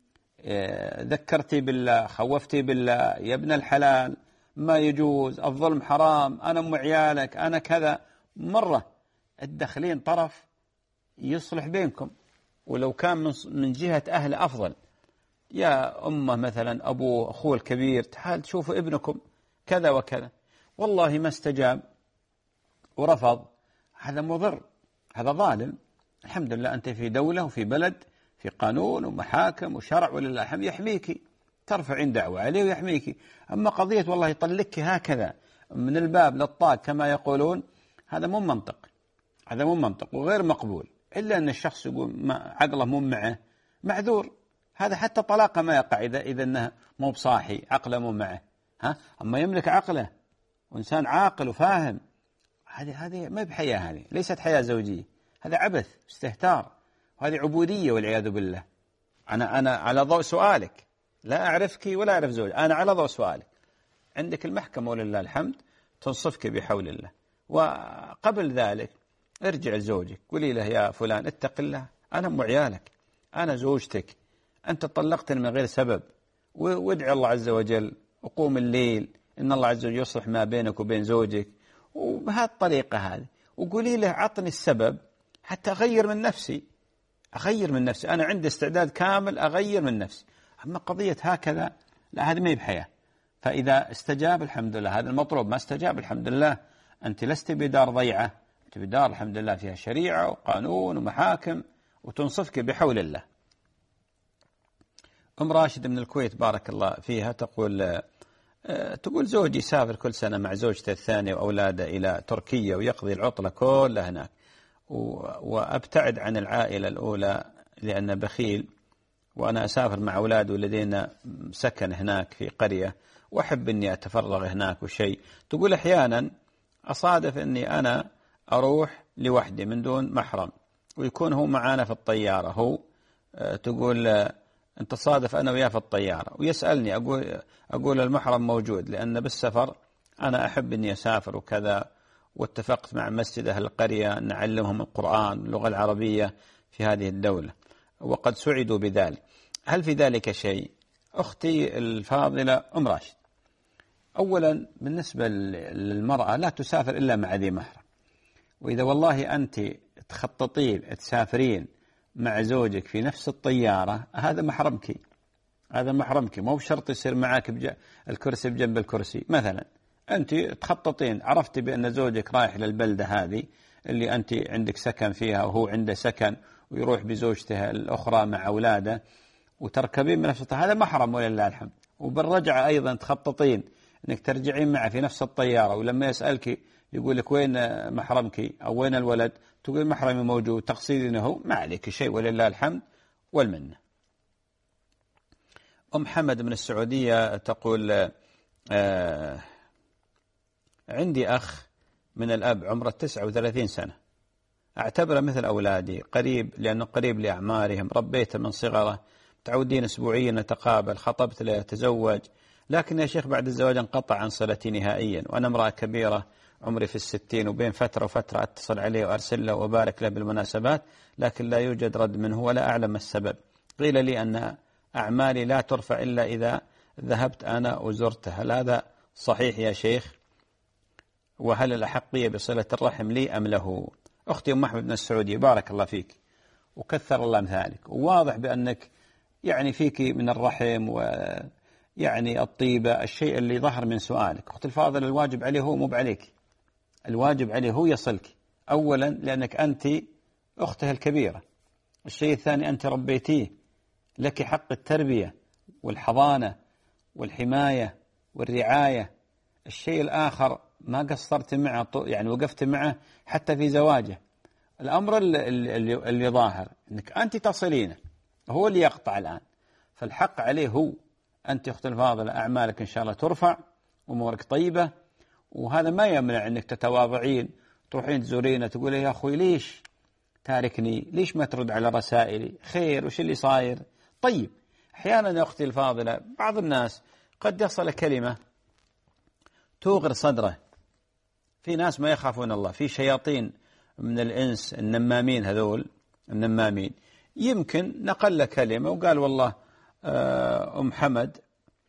ذكرتي بالله، خوفتي بالله، يا ابن الحلال ما يجوز، الظلم حرام، أنا أم عيالك، أنا كذا، مرة الدخلين طرف يصلح بينكم. ولو كان من جهة أهل أفضل، يا أمه مثلا أبو أخوه الكبير، تعال تشوفوا ابنكم كذا وكذا، والله ما استجاب ورفض، هذا مضر، هذا ظالم. الحمد لله أنت في دولة وفي بلد في قانون ومحاكم وشرع ولله الحمد يحميك، ترفعين دعوة عليه ويحميك. أما قضية والله يطلقك هكذا من الباب للطاق كما يقولون، هذا مو منطق، هذا مو منطق وغير مقبول، إلا أن الشخص يقول عقله مو معه معذور. هذا حتى طلاقه ما يقع إذا أنه مو بصاحي، عقله مو معه. أما يملك عقله وإنسان عاقل وفاهم، هذه ما بحياة، هذه ليست حياة زوجية، هذا عبث استهتار، وهذه عبودية والعياذ بالله. أنا على ضوء سؤالك، لا أعرفك ولا أعرف زوجك، أنا على ضوء سؤالك. عندك المحكمة ولله الحمد تنصفك بحول الله، وقبل ذلك ارجع لزوجك قولي له يا فلان اتق الله، أنا أم عيالك، أنا زوجتك، أنت طلقتني من غير سبب، وادعي الله عز وجل وقوم الليل إن الله عز وجل يصلح ما بينك وبين زوجك، وبهذه الطريقة هذه، وقولي له عطني السبب حتى أغير من نفسي، أنا عندي استعداد كامل أغير من نفسي. أما قضية هكذا لا، هذه ما هي بحياة. فإذا استجاب الحمد لله، هذا المطلوب. ما استجاب الحمد لله، أنت لست بدار ضيعة، أنت بدار الحمد لله فيها شريعة وقانون ومحاكم وتنصفك بحول الله. أم راشد من الكويت بارك الله فيها تقول زوجي يسافر كل سنة مع زوجته الثانية وأولاده إلى تركيا ويقضي العطلة كلها هناك، وأبتعد عن العائلة الأولى لأنه بخيل، وأنا أسافر مع أولاد ولدينا سكن هناك في قرية، وأحب أني أتفرغ هناك وشيء. تقول أحيانا أصادف أني أنا أروح لوحدي من دون محرم، ويكون هو معانا في الطيارة، هو تقول أنت صادف أنا وياه في الطيارة ويسألني، أقول المحرم موجود لأن بالسفر أنا أحب أني أسافر وكذا، واتفقت مع مسجد أهل القرية أن نعلمهم القرآن واللغة العربية في هذه الدولة، وقد سعدوا بذلك. هل في ذلك شيء؟ أختي الفاضلة أم راشد، أولا بالنسبة للمرأة لا تسافر إلا مع ذي محرم، وإذا والله أنت تخططين تسافرين مع زوجك في نفس الطيارة، هذا محرمك، مو بشرط يصير معك الكرسي بجنب الكرسي. مثلا أنت تخططين، عرفتي بأن زوجك رايح للبلدة هذه اللي أنت عندك سكن فيها وهو عنده سكن، ويروح بزوجته الأخرى مع أولاده وتركبين من نفس، هذا محرم ولله الحمد. وبالرجعة أيضا تخططين أنك ترجعين معه في نفس الطيارة، ولما يسألك يقول لك وين محرمك أو وين الولد، تقول محرمي موجود، تقصدينه، ما عليك شيء ولله الحمد والمنة. أم حمد من السعودية تقول عندي أخ من الأب عمره 39 سنة، أعتبره مثل أولادي، قريب لأنه قريب لأعمارهم، ربيته من صغره، متعودين أسبوعيا نتقابل، خطبت له تزوج، لكن يا شيخ بعد الزواج انقطع عن صلتي نهائيا، وأنا امرأة كبيرة عمري في 60، وبين فترة وفترة أتصل عليه وأرسل له وأبارك له بالمناسبات، لكن لا يوجد رد منه ولا أعلم السبب. قيل لي أن أعمالي لا ترفع إلا إذا ذهبت أنا وزرته، هل هذا صحيح يا شيخ؟ وهل الأحقية بصلة الرحم لي أم له؟ أختي أم أحمد من السعودية بارك الله فيك وكثر الله مثالك، وواضح بأنك يعني فيك من الرحم ويعني الطيبة، الشيء اللي ظهر من سؤالك. أختي الفاضل الواجب عليه هو مو بعليك، الواجب عليه هو يصلك، أولا لأنك أنت أخته الكبيرة، الشيء الثاني أنت ربيتيه، لك حق التربية والحضانة والحماية والرعاية، الشيء الآخر ما قصرت معه، يعني وقفت معه حتى في زواجه. الأمر اللي ظاهر أنك أنت تصلينه، هو اللي يقطع الآن، فالحق عليه هو. أنت أخت الفاضلة أعمالك إن شاء الله ترفع، أمورك طيبة، وهذا ما يمنع أنك تتواضعين تروحين تزورينه، تقول يا أخوي ليش تاركني، ليش ما ترد على رسائلي، خير وش اللي صاير. طيب أحيانا يا أختي الفاضلة بعض الناس قد يصل كلمة توغر صدره، في ناس ما يخافون الله، في شياطين من الإنس النمامين، هذول النمامين، يمكن نقل كلمة وقال والله أم حمد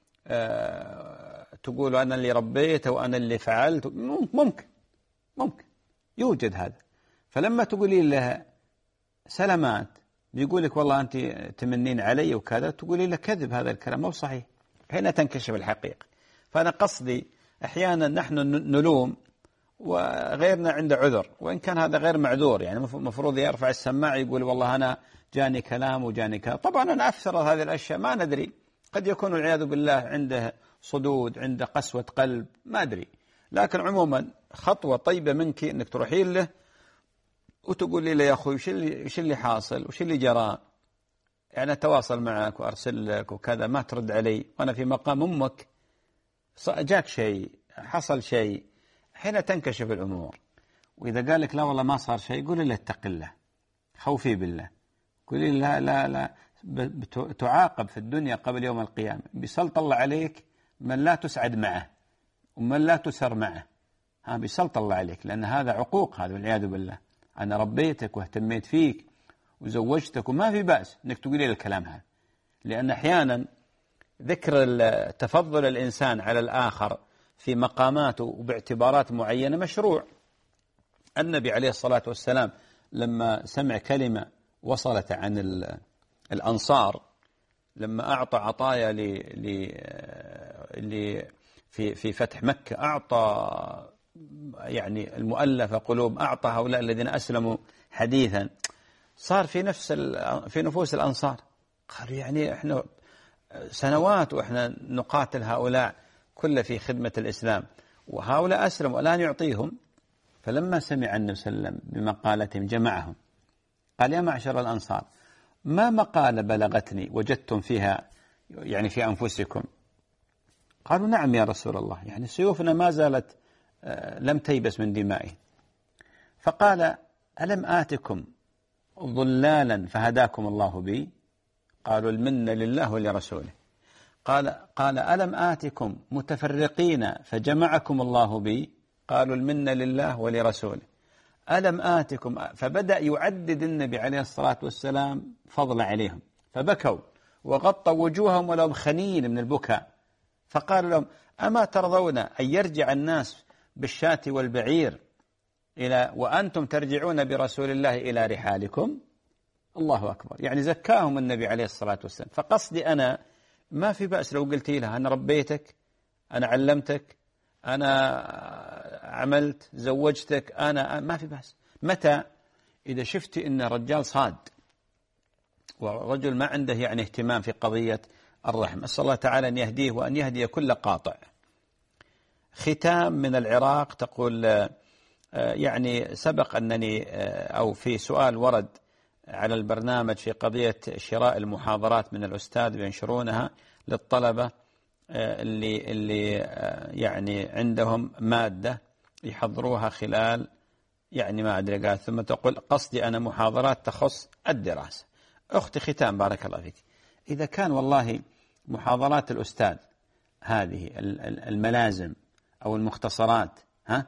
تقول أنا اللي ربيته وأنا اللي فعلت، ممكن يوجد هذا. فلما تقولي لها سلامات بيقول لك والله أنت تمنين علي وكذا، تقولي له كذب، هذا الكلام مو صحيح، هنا تنكشف الحقيقة. فأنا قصدي أحيانا نحن نلوم وغيرنا عنده عذر، وإن كان هذا غير معذور. يعني مفروض يرفع السماعة يقول والله أنا جاني كلام وجاني كلام. طبعا أنا أفسر هذه الأشياء ما ندري، قد يكون والعياذ بالله عنده صدود، عنده قسوة قلب، ما أدري. لكن عموما خطوة طيبة منك أنك تروحين له وتقول لي يا أخوي وش اللي حاصل، وش اللي جرى، يعني أتواصل معك وأرسل لك وكذا، ما ترد علي وأنا في مقام أمك، جاك شيء، حصل شيء، حين تنكشف الأمور. وإذا قال لك لا والله ما صار شيء، قولي له اتق الله، خوفي بالله، قولي لا لا لا تعاقب في الدنيا قبل يوم القيامة، بيسلط الله عليك من لا تسعد معه ومن لا تسر معه، بيسلط الله عليك، لأن هذا عقوق، هذا والعياذ بالله. أنا ربيتك واهتميت فيك وزوجتك، وما في بأس أنك تقولي الكلام هذا، لأن أحيانا ذكر تفضل الإنسان على الآخر في مقاماته وباعتبارات معينة مشروع. النبي عليه الصلاة والسلام لما سمع كلمة وصلت عن الأنصار، لما أعطى عطايا في فتح مكة، أعطى يعني المؤلفة قلوب، أعطى هؤلاء الذين أسلموا حديثا، صار في نفوس الأنصار قالوا يعني إحنا سنوات وإحنا نقاتل هؤلاء كله في خدمة الإسلام، وهؤلاء أسلموا الآن يعطيهم. فلما سمع النبي صلى الله عليه وسلم بمقالتهم جمعهم، قال يا معشر الأنصار، ما مقالة بلغتني وجدتم فيها يعني في أنفسكم؟ قالوا نعم يا رسول الله، يعني سيوفنا ما زالت لم تيبس من دمائه. فقال ألم آتكم ضلالا فهداكم الله بي؟ قالوا المنة لله ولرسوله. قال ألم آتكم متفرقين فجمعكم الله بي؟ قالوا المنة لله ولرسوله. ألم آتكم، فبدأ يعدد النبي عليه الصلاة والسلام فضل عليهم، فبكوا وغطوا وجوههم ولهم خنين من البكاء. فقال لهم أما ترضون أن يرجع الناس بالشاة والبعير وأنتم ترجعون برسول الله إلى رحالكم؟ الله أكبر، يعني زكاهم النبي عليه الصلاة والسلام. فقصدي أنا ما في بأس لو قلت لها أنا ربيتك، أنا علمتك، أنا عملت، زوجتك، أنا ما في بأس. متى؟ إذا شفت إن الرجال صاد ورجل ما عنده يعني اهتمام في قضية الرحم. أسأل الله تعالى أن يهديه وأن يهدي كل قاطع. ختام من العراق تقول يعني سبق أنني أو في سؤال ورد على البرنامج في قضية شراء المحاضرات من الأستاذ وينشرونها للطلبة اللي يعني عندهم مادة يحضروها خلال يعني ما أدري قال، ثم تقول قصدي أنا محاضرات تخص الدراسة. أختي ختام بارك الله فيك، إذا كان والله محاضرات الأستاذ هذه الملازم أو المختصرات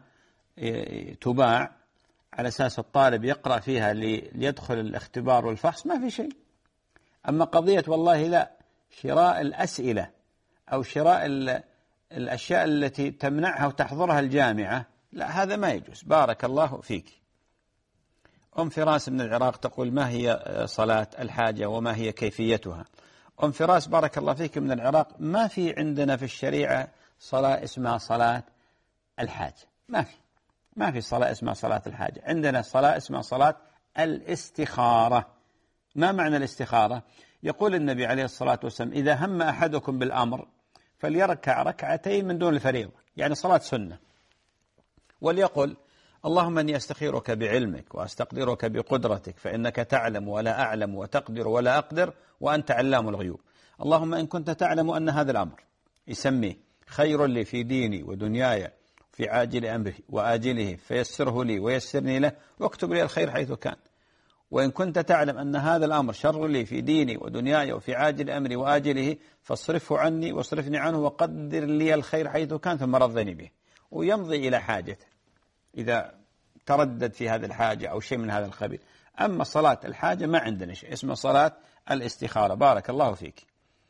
تباع على أساس الطالب يقرأ فيها ليدخل الاختبار والفحص، ما في شيء. أما قضية والله لا، شراء الأسئلة أو شراء الأشياء التي تمنعها وتحضرها الجامعة، لا، هذا ما يجوز. بارك الله فيك. أم فراس من العراق تقول ما هي صلاة الحاجة وما هي كيفيتها؟ أم فراس بارك الله فيك من العراق، ما في عندنا في الشريعة صلاة اسمها صلاة الحاجة، ما في صلاة اسمها صلاة الحاجة. عندنا صلاة اسمها صلاة الاستخارة. ما معنى الاستخارة؟ يقول النبي عليه الصلاة والسلام إذا هم أحدكم بالأمر فليركع ركعتين من دون الفريضة، يعني صلاة سنة، وليقل اللهم أني أستخيرك بعلمك وأستقدرك بقدرتك فإنك تعلم ولا أعلم وتقدر ولا أقدر وأنت علام الغيوب. اللهم إن كنت تعلم أن هذا الأمر يسميه خير لي في ديني ودنياي في عاجل أمره وآجله فيسره لي ويسرني له واكتب لي الخير حيث كان، وإن كنت تعلم أن هذا الأمر شر لي في ديني ودنياي وفي عاجل أمري وآجله فاصرفه عني واصرفني عنه وقدر لي الخير حيث كان ثم رضني به، ويمضي إلى حاجته إذا تردد في هذا الحاجة أو شيء من هذا القبيل. أما صلاة الحاجة ما عندنا شيء اسمه صلاة الاستخارة. بارك الله فيك.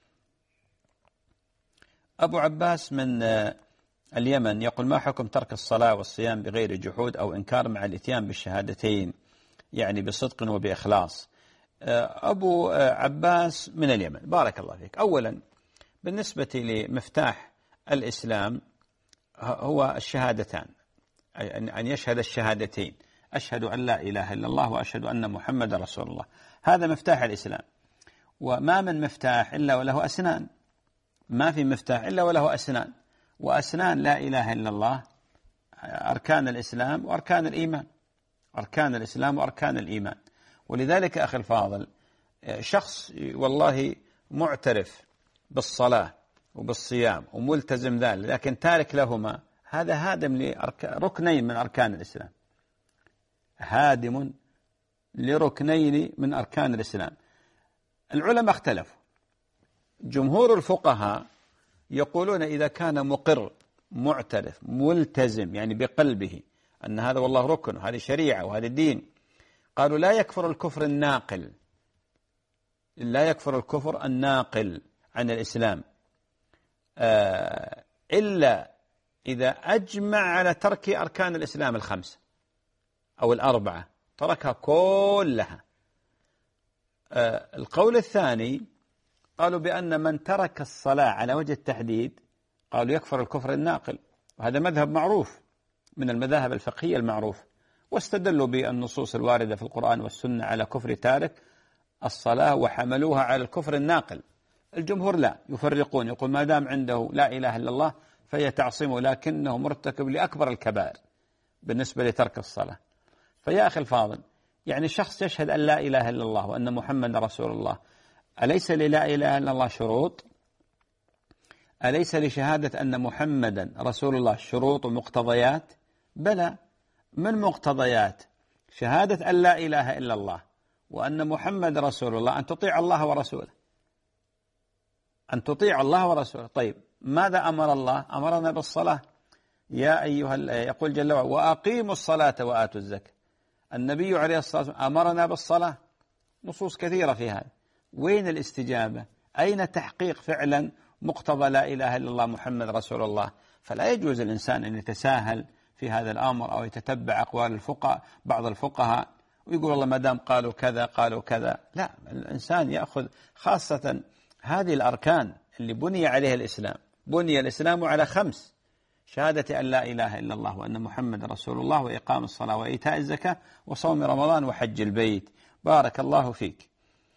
أبو عباس من اليمن يقول ما حكم ترك الصلاة والصيام بغير جحود أو إنكار مع الإتيان بالشهادتين، يعني بصدق وبإخلاص؟ أبو عباس من اليمن بارك الله فيك. أولا بالنسبة لمفتاح الإسلام هو الشهادتان، أن يشهد الشهادتين، أشهد أن لا إله إلا الله وأشهد أن محمد رسول الله. هذا مفتاح الإسلام، وما من مفتاح إلا وله أسنان، ما في مفتاح إلا وله أسنان، وأسنان لا إله إلا الله أركان الإسلام وأركان الإيمان، أركان الإسلام وأركان الإيمان. ولذلك أخي الفاضل، شخص والله معترف بالصلاة وبالصيام وملتزم ذلك لكن تارك لهما، هذا هادم لركنين من أركان الإسلام، هادم لركنين من أركان الإسلام. العلماء اختلفوا، جمهور الفقهاء يقولون إذا كان مقر معترف ملتزم يعني بقلبه أن هذا والله ركن وهذه شريعة وهذا دين، قالوا لا يكفر الكفر الناقل، لا يكفر الكفر الناقل عن الإسلام إلا إذا أجمع على ترك أركان الإسلام الخمسة أو الأربعة، تركها كلها. القول الثاني قالوا بأن من ترك الصلاة على وجه التحديد قالوا يكفر الكفر الناقل، وهذا مذهب معروف من المذاهب الفقهية المعروف، واستدلوا بالنصوص الواردة في القرآن والسنة على كفر تارك الصلاة وحملوها على الكفر الناقل. الجمهور لا، يفرقون، يقول ما دام عنده لا إله إلا الله فهي تعصمه، لكنه مرتكب لأكبر الكبائر بالنسبة لترك الصلاة. فيا أخي الفاضل، يعني شخص يشهد أن لا إله إلا الله وأن محمد رسول الله، أليس للا إله إلا الله شروط؟ أليس لشهادة أن محمدا رسول الله شروط ومقتضيات؟ بلى، من مقتضيات شهادة أن لا إله إلا الله وأن محمد رسول الله أن تطيع الله ورسوله، أن تطيع الله ورسوله. طيب ماذا أمر الله؟ أمرنا بالصلاة، يا أيها يقول جل وعلا وأقيموا الصلاة وآتوا الزكاة. النبي عليه الصلاة والسلام أمرنا بالصلاة، نصوص كثيرة في هذا. وين الاستجابة؟ أين تحقيق فعلا مقتضى لا إله إلا الله محمد رسول الله؟ فلا يجوز الإنسان أن يتساهل في هذا الأمر أو يتتبع أقوال الفقهاء، بعض الفقهاء، ويقول والله ما دام قالوا كذا قالوا كذا. لا، الإنسان يأخذ خاصة هذه الأركان اللي بني عليها الإسلام. بني الإسلام على 5: شهادة أن لا إله إلا الله وأن محمد رسول الله وإقام الصلاة وإيتاء الزكاة وصوم رمضان وحج البيت. بارك الله فيك.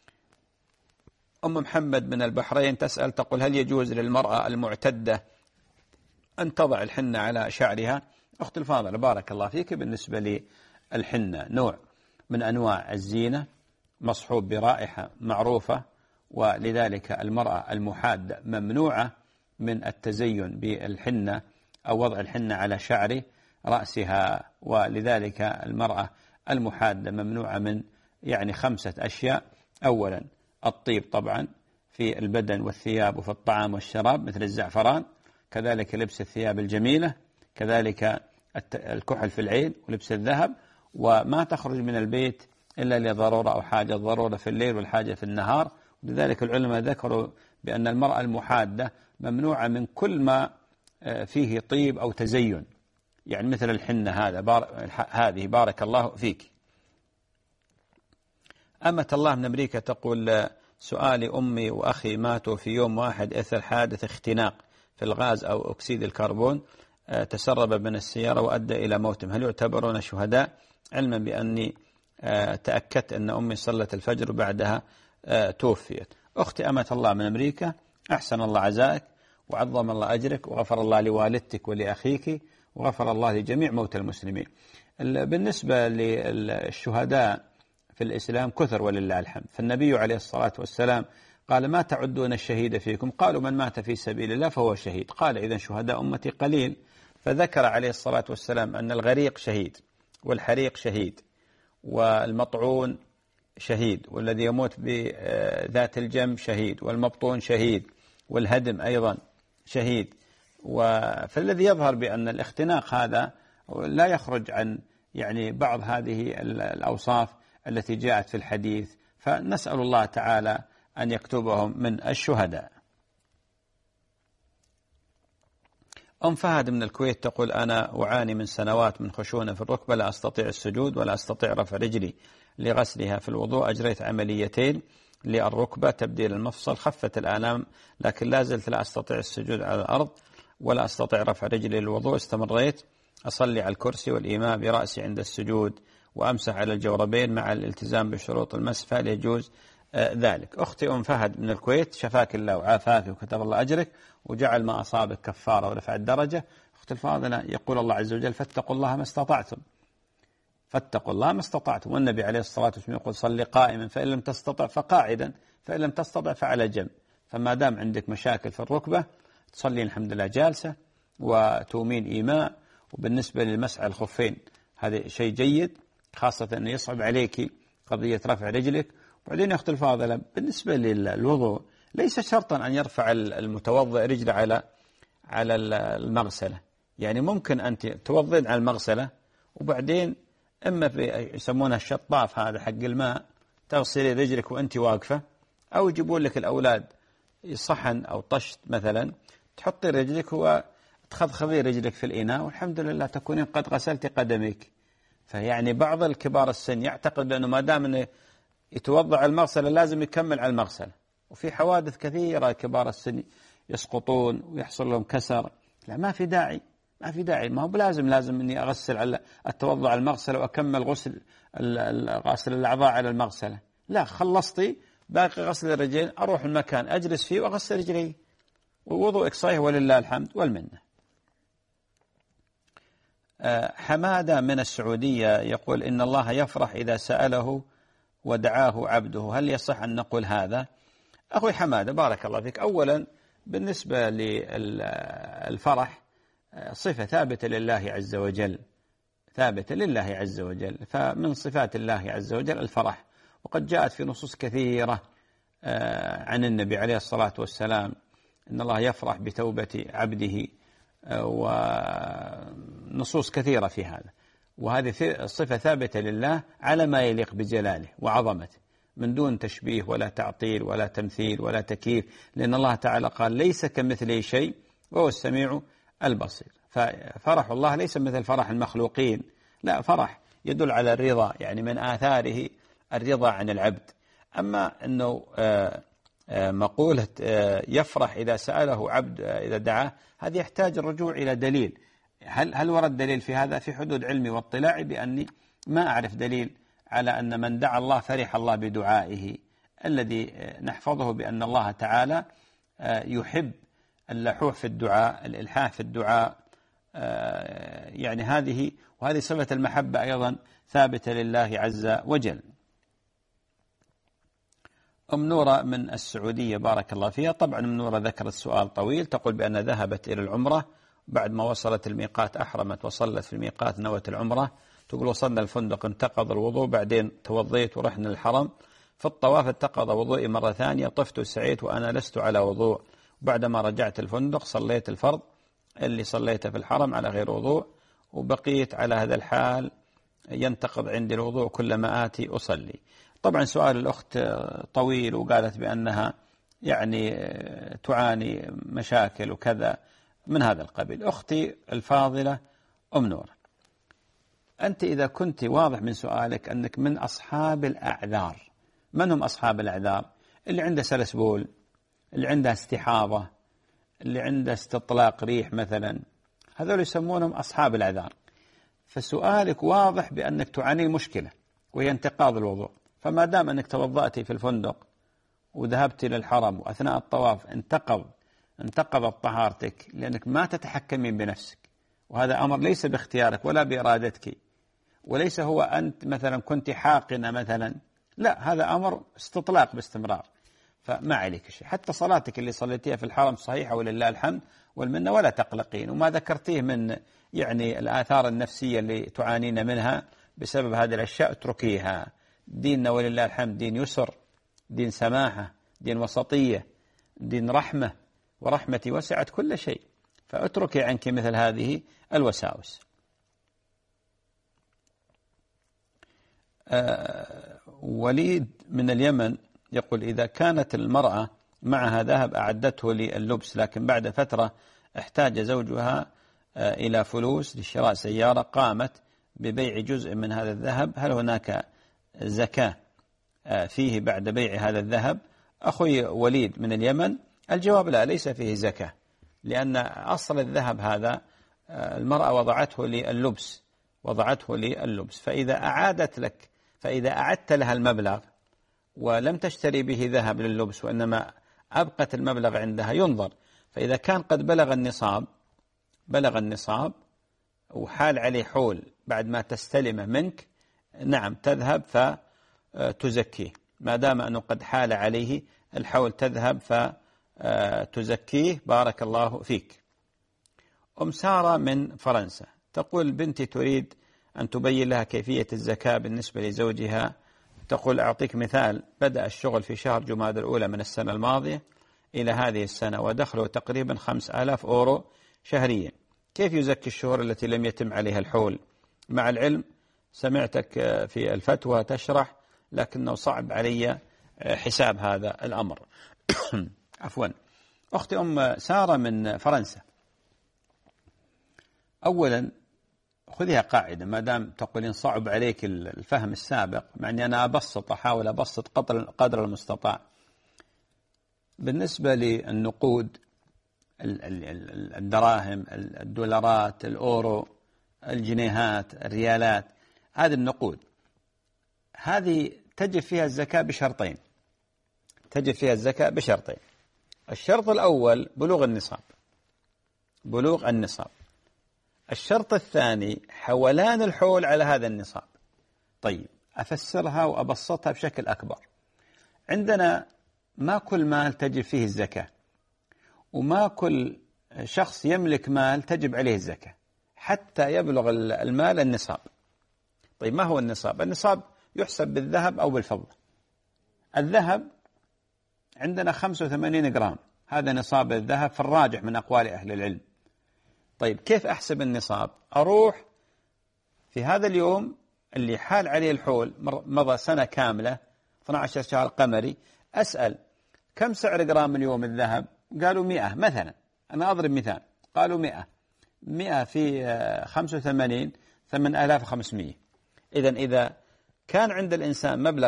أم محمد من البحرين تسأل تقول هل يجوز للمرأة المعتدة أن تضع الحنة على شعرها؟ أخت الفاضلة بارك الله فيك، بالنسبة للحنة نوع من أنواع الزينة مصحوب برائحة معروفة، ولذلك المرأة المحادة ممنوعة من التزين بالحنة أو وضع الحنة على شعر رأسها. ولذلك المرأة المحادة ممنوعة من 5 أشياء: أولا الطيب طبعا في البدن والثياب وفي الطعام والشراب مثل الزعفران، كذلك لبس الثياب الجميلة، كذلك الكحل في العين ولبس الذهب، وما تخرج من البيت إلا لضرورة أو حاجة، الضرورة في الليل والحاجة في النهار. لذلك العلماء ذكروا بأن المرأة المحادة ممنوعة من كل ما فيه طيب أو تزين، يعني مثل الحنة هذه بارك الله فيك. أمة الله من أمريكا تقول سؤالي أمي وأخي ماتوا في يوم واحد إثر حادث اختناق في الغاز أو أكسيد الكربون تسرب من السيارة وأدى إلى موتهم، هل يعتبرون شهداء؟ علما بأني تأكدت أن أمي صلت الفجر وبعدها توفيت. أختي أمة الله من أمريكا، أحسن الله عزائك وعظم الله أجرك وغفر الله لوالدتك ولأخيك وغفر الله لجميع موتى المسلمين. بالنسبة للشهداء في الإسلام كثر ولله الحمد، فالنبي عليه الصلاة والسلام قال ما تعدون الشهيد فيكم؟ قالوا من مات في سبيل الله فهو شهيد. قال إذن شهداء أمتي قليل، فذكر عليه الصلاة والسلام أن الغريق شهيد والحريق شهيد والمطعون شهيد والذي يموت بذات الجنب شهيد والمبطون شهيد والهدم أيضا شهيد. فالذي يظهر بأن الاختناق هذا لا يخرج عن بعض هذه الأوصاف التي جاءت في الحديث، فنسأل الله تعالى أن يكتبهم من الشهداء. أم فهد من الكويت تقول أنا أعاني من سنوات من خشونة في الركبة، لا أستطيع السجود ولا أستطيع رفع رجلي لغسلها في الوضوء، أجريت عمليتين للركبة تبديل المفصل، خفت الآلام لكن لا زلت لا أستطيع السجود على الأرض ولا أستطيع رفع رجلي للوضوء، استمريت أصلي على الكرسي والإيماء برأسي عند السجود وأمسح على الجوربين مع الالتزام بشروط المسح، فهل يجوز ذلك؟ أختي أم فهد من الكويت، شفاك الله وعافاك وكتب الله أجرك وجعل ما أصابك كفارة ورفع الدرجة. أخت الفاضلة، يقول الله عز وجل: فاتقوا الله ما استطعتم، فاتقوا الله ما استطعتم. والنبي عليه الصلاة والسلام يقول: صل قائما فإن لم تستطع فقاعدا فإن لم تستطع فعلى جنب. فما دام عندك مشاكل في الركبة تصلي الحمد لله جالسة وتؤمين إيماء. وبالنسبة للمسح على الخفين هذا شيء جيد، خاصة أنه يصعب عليك قضية رفع رجلك. وبعدين يا أخت الفاضلة، بالنسبة للوضوء ليس شرطا أن يرفع المتوضئ رجله على المغسلة. يعني ممكن أن توضئ على المغسلة وبعدين إما في يسمونها الشطاف هذا حق الماء تغسلي رجلك وأنت واقفة، أو يجيبون لك الأولاد صحن أو طشت مثلا تحطي رجلك وتخضخضي رجلك في الإناء والحمد لله تكونين قد غسلت قدميك. فيعني بعض الكبار السن يعتقد أنه ما دام أنه يتوضع على المغسلة لازم يكمل على المغسلة، وفي حوادث كثيرة كبار السن يسقطون ويحصل لهم كسر. لا، ما في داعي، ما في داعي، ما هو لازم إني أغسل على أتوضع على المغسلة وأكمل غسل الأعضاء على المغسلة. لا، خلصتي باقي غسل الرجلين أروح المكان أجلس فيه وأغسل رجلي ووضوءك صحيح ولله الحمد والمنة. حمادة من السعودية يقول: إن الله يفرح إذا سأله ودعاه عبده، هل يصح أن نقول هذا؟ أخوي حمادة بارك الله فيك، أولا بالنسبة للفرح صفة ثابتة لله عز وجل، ثابتة لله عز وجل، فمن صفات الله عز وجل الفرح. وقد جاءت في نصوص كثيرة عن النبي عليه الصلاة والسلام إن الله يفرح بتوبة عبده، ونصوص كثيرة في هذا. وهذه صفة ثابتة لله على ما يليق بجلاله وعظمته من دون تشبيه ولا تعطيل ولا تمثيل ولا تكييف، لأن الله تعالى قال: ليس كمثله شيء وهو السميع البصير. ففرح الله ليس مثل فرح المخلوقين، لا، فرح يدل على الرضا، يعني من آثاره الرضا عن العبد. أما أنه مقولة يفرح إذا سأله عبد إذا دعاه، هذا يحتاج الرجوع إلى دليل. هل ورد دليل في هذا؟ في حدود علمي واطلاعي بأني ما أعرف دليل على أن من دعا الله فرح الله بدعائه، الذي نحفظه بأن الله تعالى يحب اللحوح في الدعاء، الإلحاح في الدعاء، يعني وهذه صفة المحبة أيضا ثابتة لله عز وجل. أم نورة من السعودية بارك الله فيها، طبعا أم نورة ذكرت سؤال طويل، تقول بأن ذهبت إلى العمرة بعد ما وصلت الميقات أحرمت وصلت في الميقات نوت العمرة. تقول: وصلنا الفندق انتقض الوضوء، بعدين توضيت ورحنا الحرم، في الطواف انتقض وضوئي مرة ثانية، طفت وسعيت وأنا لست على وضوء، بعدما رجعت الفندق صليت الفرض اللي صليته في الحرم على غير وضوء، وبقيت على هذا الحال، ينتقض عندي الوضوء كلما آتي أصلي. طبعا سؤال الأخت طويل، وقالت بأنها يعني تعاني مشاكل وكذا من هذا القبيل. أختي الفاضلة أم نور، أنت إذا كنت واضح من سؤالك أنك من أصحاب الأعذار. من هم أصحاب الأعذار؟ اللي عنده سلسبول، اللي عنده استحاضة، اللي عنده استطلاق ريح مثلا، هذول يسمونهم أصحاب الأعذار. فسؤالك واضح بأنك تعاني مشكلة وهي انتقاض الوضوء، فما دام أنك توضأتي في الفندق وذهبت إلى الحرم وأثناء الطواف انتقضت طهارتك لأنك ما تتحكمين بنفسك، وهذا أمر ليس باختيارك ولا بإرادتك، وليس هو أنت مثلا كنت حاقنة مثلا، لا، هذا أمر استطلاق باستمرار، فما عليك شيء. حتى صلاتك اللي صليتيها في الحرم صحيحة ولله الحمد والمنة، ولا تقلقين. وما ذكرتيه من يعني الآثار النفسية اللي تعانين منها بسبب هذه الأشياء اتركيها. ديننا ولله الحمد دين يسر، دين سماحة، دين وسطية، دين رحمة، ورحمتي وسعت كل شيء، فاتركي عنك مثل هذه الوساوس. وليد من اليمن يقول: إذا كانت المرأة معها ذهب أعدته لللبس، لكن بعد فترة احتاج زوجها إلى فلوس لشراء سيارة، قامت ببيع جزء من هذا الذهب، هل هناك زكاة فيه بعد بيع هذا الذهب؟ أخوي وليد من اليمن، الجواب لا، ليس فيه زكاة، لأن أصل الذهب هذا المرأة وضعته لللبس، فإذا أعدت لها المبلغ ولم تشتري به ذهب لللبس وإنما أبقت المبلغ عندها، ينظر، فإذا كان قد بلغ النصاب وحال عليه حول بعد ما تستلمه منك، نعم تذهب فتزكيه، ما دام أنه قد حال عليه الحول تذهب فتزكيه. بارك الله فيك. سارة من فرنسا تقول: بنتي تريد أن تبين لها كيفية الزكاة بالنسبة لزوجها. تقول: أعطيك مثال، بدأ الشغل في شهر جمادى الأولى من السنة الماضية إلى هذه السنة ودخله تقريبا 5000 أورو شهريا، كيف يزكي الشهور التي لم يتم عليها الحول؟ مع العلم سمعتك في الفتوى تشرح، لكنه صعب علي حساب هذا الأمر. عفوا. أختي سارة من فرنسا، أولا خذيها قاعدة، ما دام تقولين صعب عليك الفهم السابق، مع أني أنا أحاول أبسط قدر المستطاع. بالنسبة للنقود، الدراهم، الدولارات، الأورو، الجنيهات، الريالات، هذه النقود هذه تجب فيها الزكاة بشرطين. الشرط الأول بلوغ النصاب. الشرط الثاني حولان الحول على هذا النصاب. طيب، أفسرها وأبسطها بشكل أكبر. عندنا ما كل مال تجب فيه الزكاة، وما كل شخص يملك مال تجب عليه الزكاة حتى يبلغ المال النصاب. طيب، ما هو النصاب؟ النصاب يحسب بالذهب أو بالفضة. الذهب عندنا 85 جرام، هذا نصاب الذهب في الراجح من أقوال أهل العلم. طيب، كيف أحسب النصاب؟ أروح في هذا اليوم اللي حال عليه الحول، مضى سنة كاملة 12 شهر قمري، أسأل: كم سعر جرام اليوم الذهب؟ قالوا 100 مثلا، أنا أضرب مثال، قالوا 100 في 85 8500. إذا كان عند الإنسان مبلغ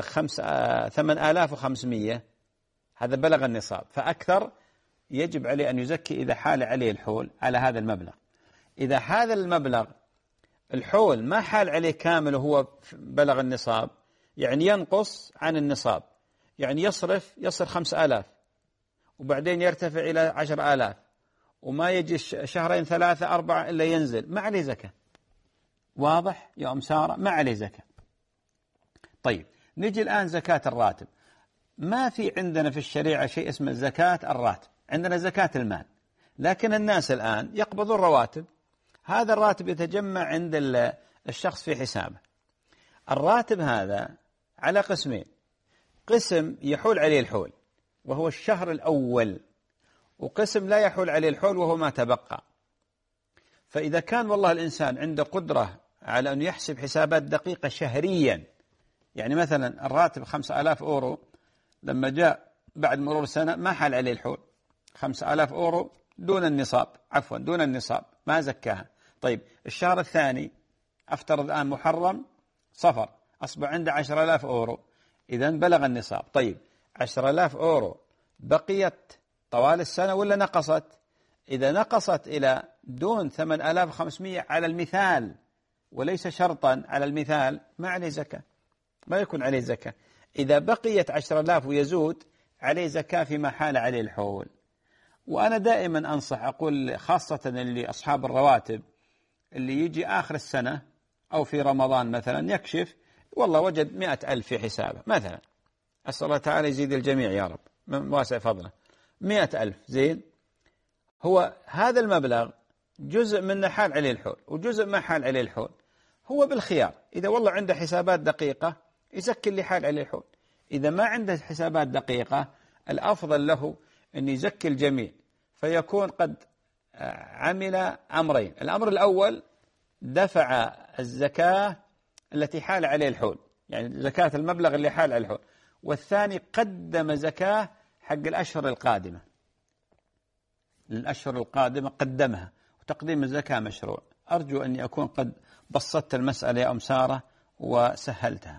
8500، هذا بلغ النصاب، فأكثر يجب عليه أن يزكي إذا حال عليه الحول على هذا المبلغ. إذا هذا المبلغ الحول ما حال عليه كامل وهو بلغ النصاب، يعني ينقص عن النصاب، يعني يصل 5000 وبعدين يرتفع إلى 10000 وما يجي شهرين 3 4 إلا ينزل، ما عليه زكاة. واضح يا سارة؟ ما عليه زكاة. طيب، نجي الآن زكاة الراتب. ما في عندنا في الشريعة شيء اسمه زكاة الراتب، عندنا زكاة المال، لكن الناس الآن يقبضون رواتب، هذا الراتب يتجمع عند الشخص في حسابه. الراتب هذا على قسمين: قسم يحول عليه الحول وهو الشهر الأول، وقسم لا يحول عليه الحول وهو ما تبقى. فإذا كان والله الإنسان عنده قدرة على أن يحسب حسابات دقيقة شهريا، يعني مثلا الراتب 5000 أورو، لما جاء بعد مرور سنة ما حال عليه الحول، 5000 أورو دون النصاب ما زكاها. طيب، الشهر الثاني أفترض الآن محرم صفر، أصبح عنده 10000 أورو، إذن بلغ النصاب. طيب، 10000 أورو بقيت طوال السنة ولا نقصت؟ إذا نقصت إلى دون 8500 على المثال وليس شرطا على المثال، ما عليه زكاة، ما يكون عليه زكاة. إذا بقيت 10000 ويزود، عليه زكاة فيما حال عليه الحول. وأنا دائما أنصح، أقول خاصة اللي أصحاب الرواتب اللي يجي آخر السنة أو في رمضان مثلا يكشف والله وجد 100,000 في حسابه مثلا، أسأل الله تعالى يزيد الجميع يا رب من واسع فضله، 100,000 زين، هو هذا المبلغ جزء منه حال عليه الحول وجزء ما حال عليه الحول، هو بالخيار. إذا والله عنده حسابات دقيقة يزكي اللي حال عليه الحول، إذا ما عنده حسابات دقيقة الأفضل له أن يزكي الجميع، فيكون قد عمل أمرين: الأمر الأول دفع الزكاة التي حال عليه الحول، يعني زكاة المبلغ اللي حال عليه الحول، والثاني قدم زكاة حق الأشهر القادمة، الأشهر القادمة قدمها، وتقديم الزكاة مشروع. أرجو أني أكون قد بسطت المسألة يا سارة وسهلتها.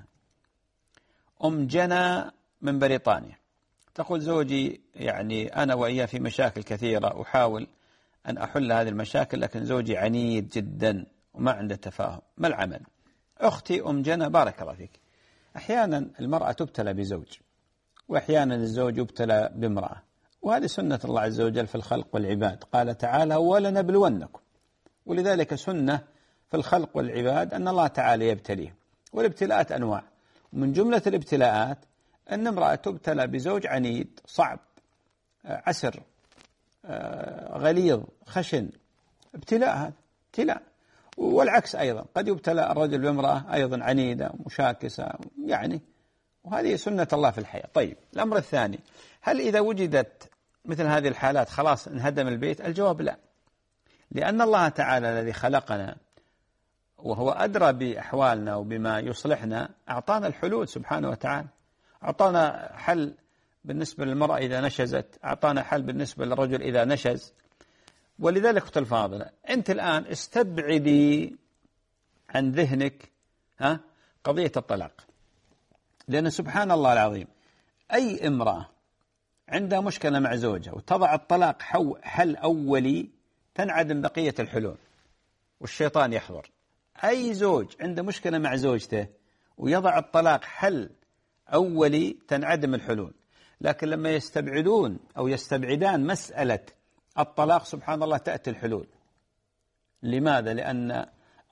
جنى من بريطانيا تقول: زوجي يعني أنا وإياه في مشاكل كثيرة، أحاول أن أحل هذه المشاكل لكن زوجي عنيد جدا وما عنده تفاهم، ما العمل؟ أختي أم جنى بارك الله فيك، أحيانا المرأة تبتلى بزوج، وأحيانا الزوج يبتلى بامرأة، وهذه سنة الله عز وجل في الخلق والعباد. قال تعالى ولنبلونكم، ولذلك سنة في الخلق والعباد أن الله تعالى يبتليه، والابتلاءات أنواع، ومن جملة الابتلاءات أن امرأة تبتلى بزوج عنيد صعب عسر غليظ خشن، ابتلاء، هذا ابتلاء. والعكس أيضا قد يبتلى الرجل بامرأة أيضا عنيدة مشاكسة يعني، وهذه سنة الله في الحياة. طيب الأمر الثاني، هل إذا وجدت مثل هذه الحالات خلاص انهدم البيت؟ الجواب لا، لأن الله تعالى الذي خلقنا وهو أدرى بأحوالنا وبما يصلحنا أعطانا الحلول سبحانه وتعالى. أعطانا حل بالنسبة للمرأة إذا نشزت، أعطانا حل بالنسبة للرجل إذا نشز. ولذلك أختي الفاضلة، أنت الآن استبعدي عن ذهنك قضية الطلاق، لأن سبحان الله العظيم أي امرأة عندها مشكلة مع زوجها وتضع الطلاق حل أولي تنعدم بقية الحلول والشيطان يحضر. أي زوج عنده مشكلة مع زوجته ويضع الطلاق حل أولي تنعدم الحلول. لكن لما يستبعدون أو يستبعدان مسألة الطلاق سبحان الله تأتي الحلول. لماذا؟ لأن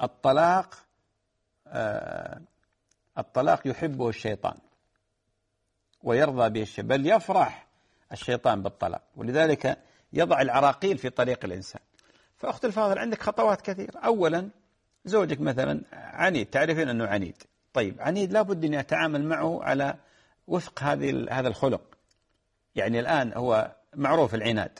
الطلاق يحبه الشيطان ويرضى به الشيطان، بل يفرح الشيطان بالطلاق، ولذلك يضع العراقيل في طريق الإنسان. فأخت الفاضل عندك خطوات كثيرة. أولا زوجك مثلا عنيد، تعرفين أنه عنيد، طيب عنيد لابد أن يتعامل معه على وفق هذا الخلق. يعني الآن هو معروف العناد،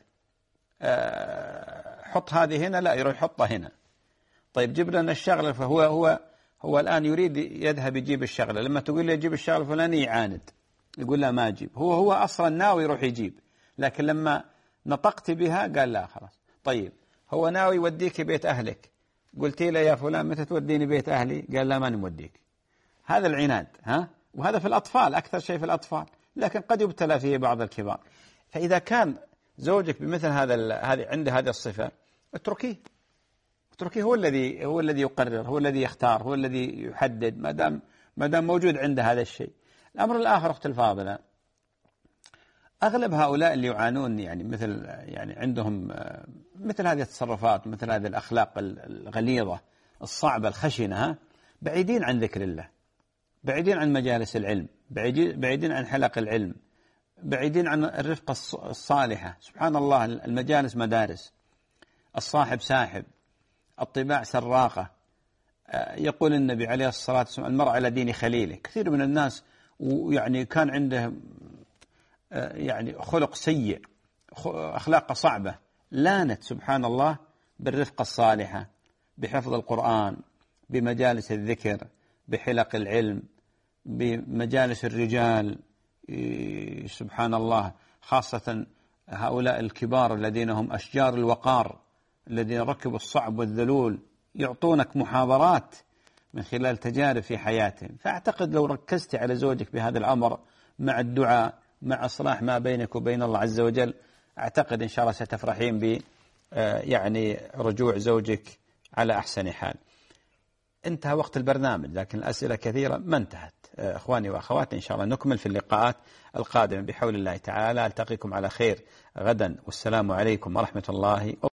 حط هذه هنا، لا يروح يحطها هنا. طيب جيب لنا الشغلة، فهو الآن يريد يذهب يجيب الشغلة، لما تقول له يجيب الشغلة الفلانية يعاند، يقول لا ما أجيب، هو أصلا ناوي يروح يجيب، لكن لما نطقت بها قال لا خلاص. طيب هو ناوي يوديك بيت أهلك، قلتي له يا فلان متى توديني بيت أهلي؟ قال لا ماني موديك. هذا العناد، وهذا في الأطفال أكثر شيء في الأطفال، لكن قد يبتلى فيه بعض الكبار. فإذا كان زوجك بمثل عنده هذه الصفة، اتركيه هو الذي يقرر، هو الذي يختار، هو الذي يحدد، ما دام موجود عنده هذا الشيء. الأمر الآخر أخت الفاضلة، أغلب هؤلاء اللي يعانون يعني عندهم مثل هذه التصرفات، مثل هذه الأخلاق الغليظة الصعبة الخشنة، بعيدين عن ذكر الله، بعيدين عن مجالس العلم، بعيدين عن حلق العلم، بعيدين عن الرفقة الصالحة. سبحان الله، المجالس مدارس، الصاحب ساحب، الطباع سراقة. يقول النبي عليه الصلاة والسلام المرء على دين خليله. كثير من الناس يعني كان عنده يعني خلق سيء، أخلاق صعبة، لانت سبحان الله بالرفقة الصالحة، بحفظ القرآن، بمجالس الذكر، بحلق العلم، بمجالس الرجال. سبحان الله، خاصة هؤلاء الكبار الذين هم أشجار الوقار، الذين ركبوا الصعب والذلول، يعطونك محاضرات من خلال تجارب في حياتهم. فأعتقد لو ركزت على زوجك بهذا الأمر مع الدعاء، مع إصلاح ما بينك وبين الله عز وجل، أعتقد إن شاء الله ستفرحين ب يعني رجوع زوجك على أحسن حال. انتهى وقت البرنامج، لكن الأسئلة كثيرة ما انتهت. أخواني وأخواتي، إن شاء الله نكمل في اللقاءات القادمة بحول الله تعالى. ألتقيكم على خير غدا، والسلام عليكم ورحمة الله وبركاته.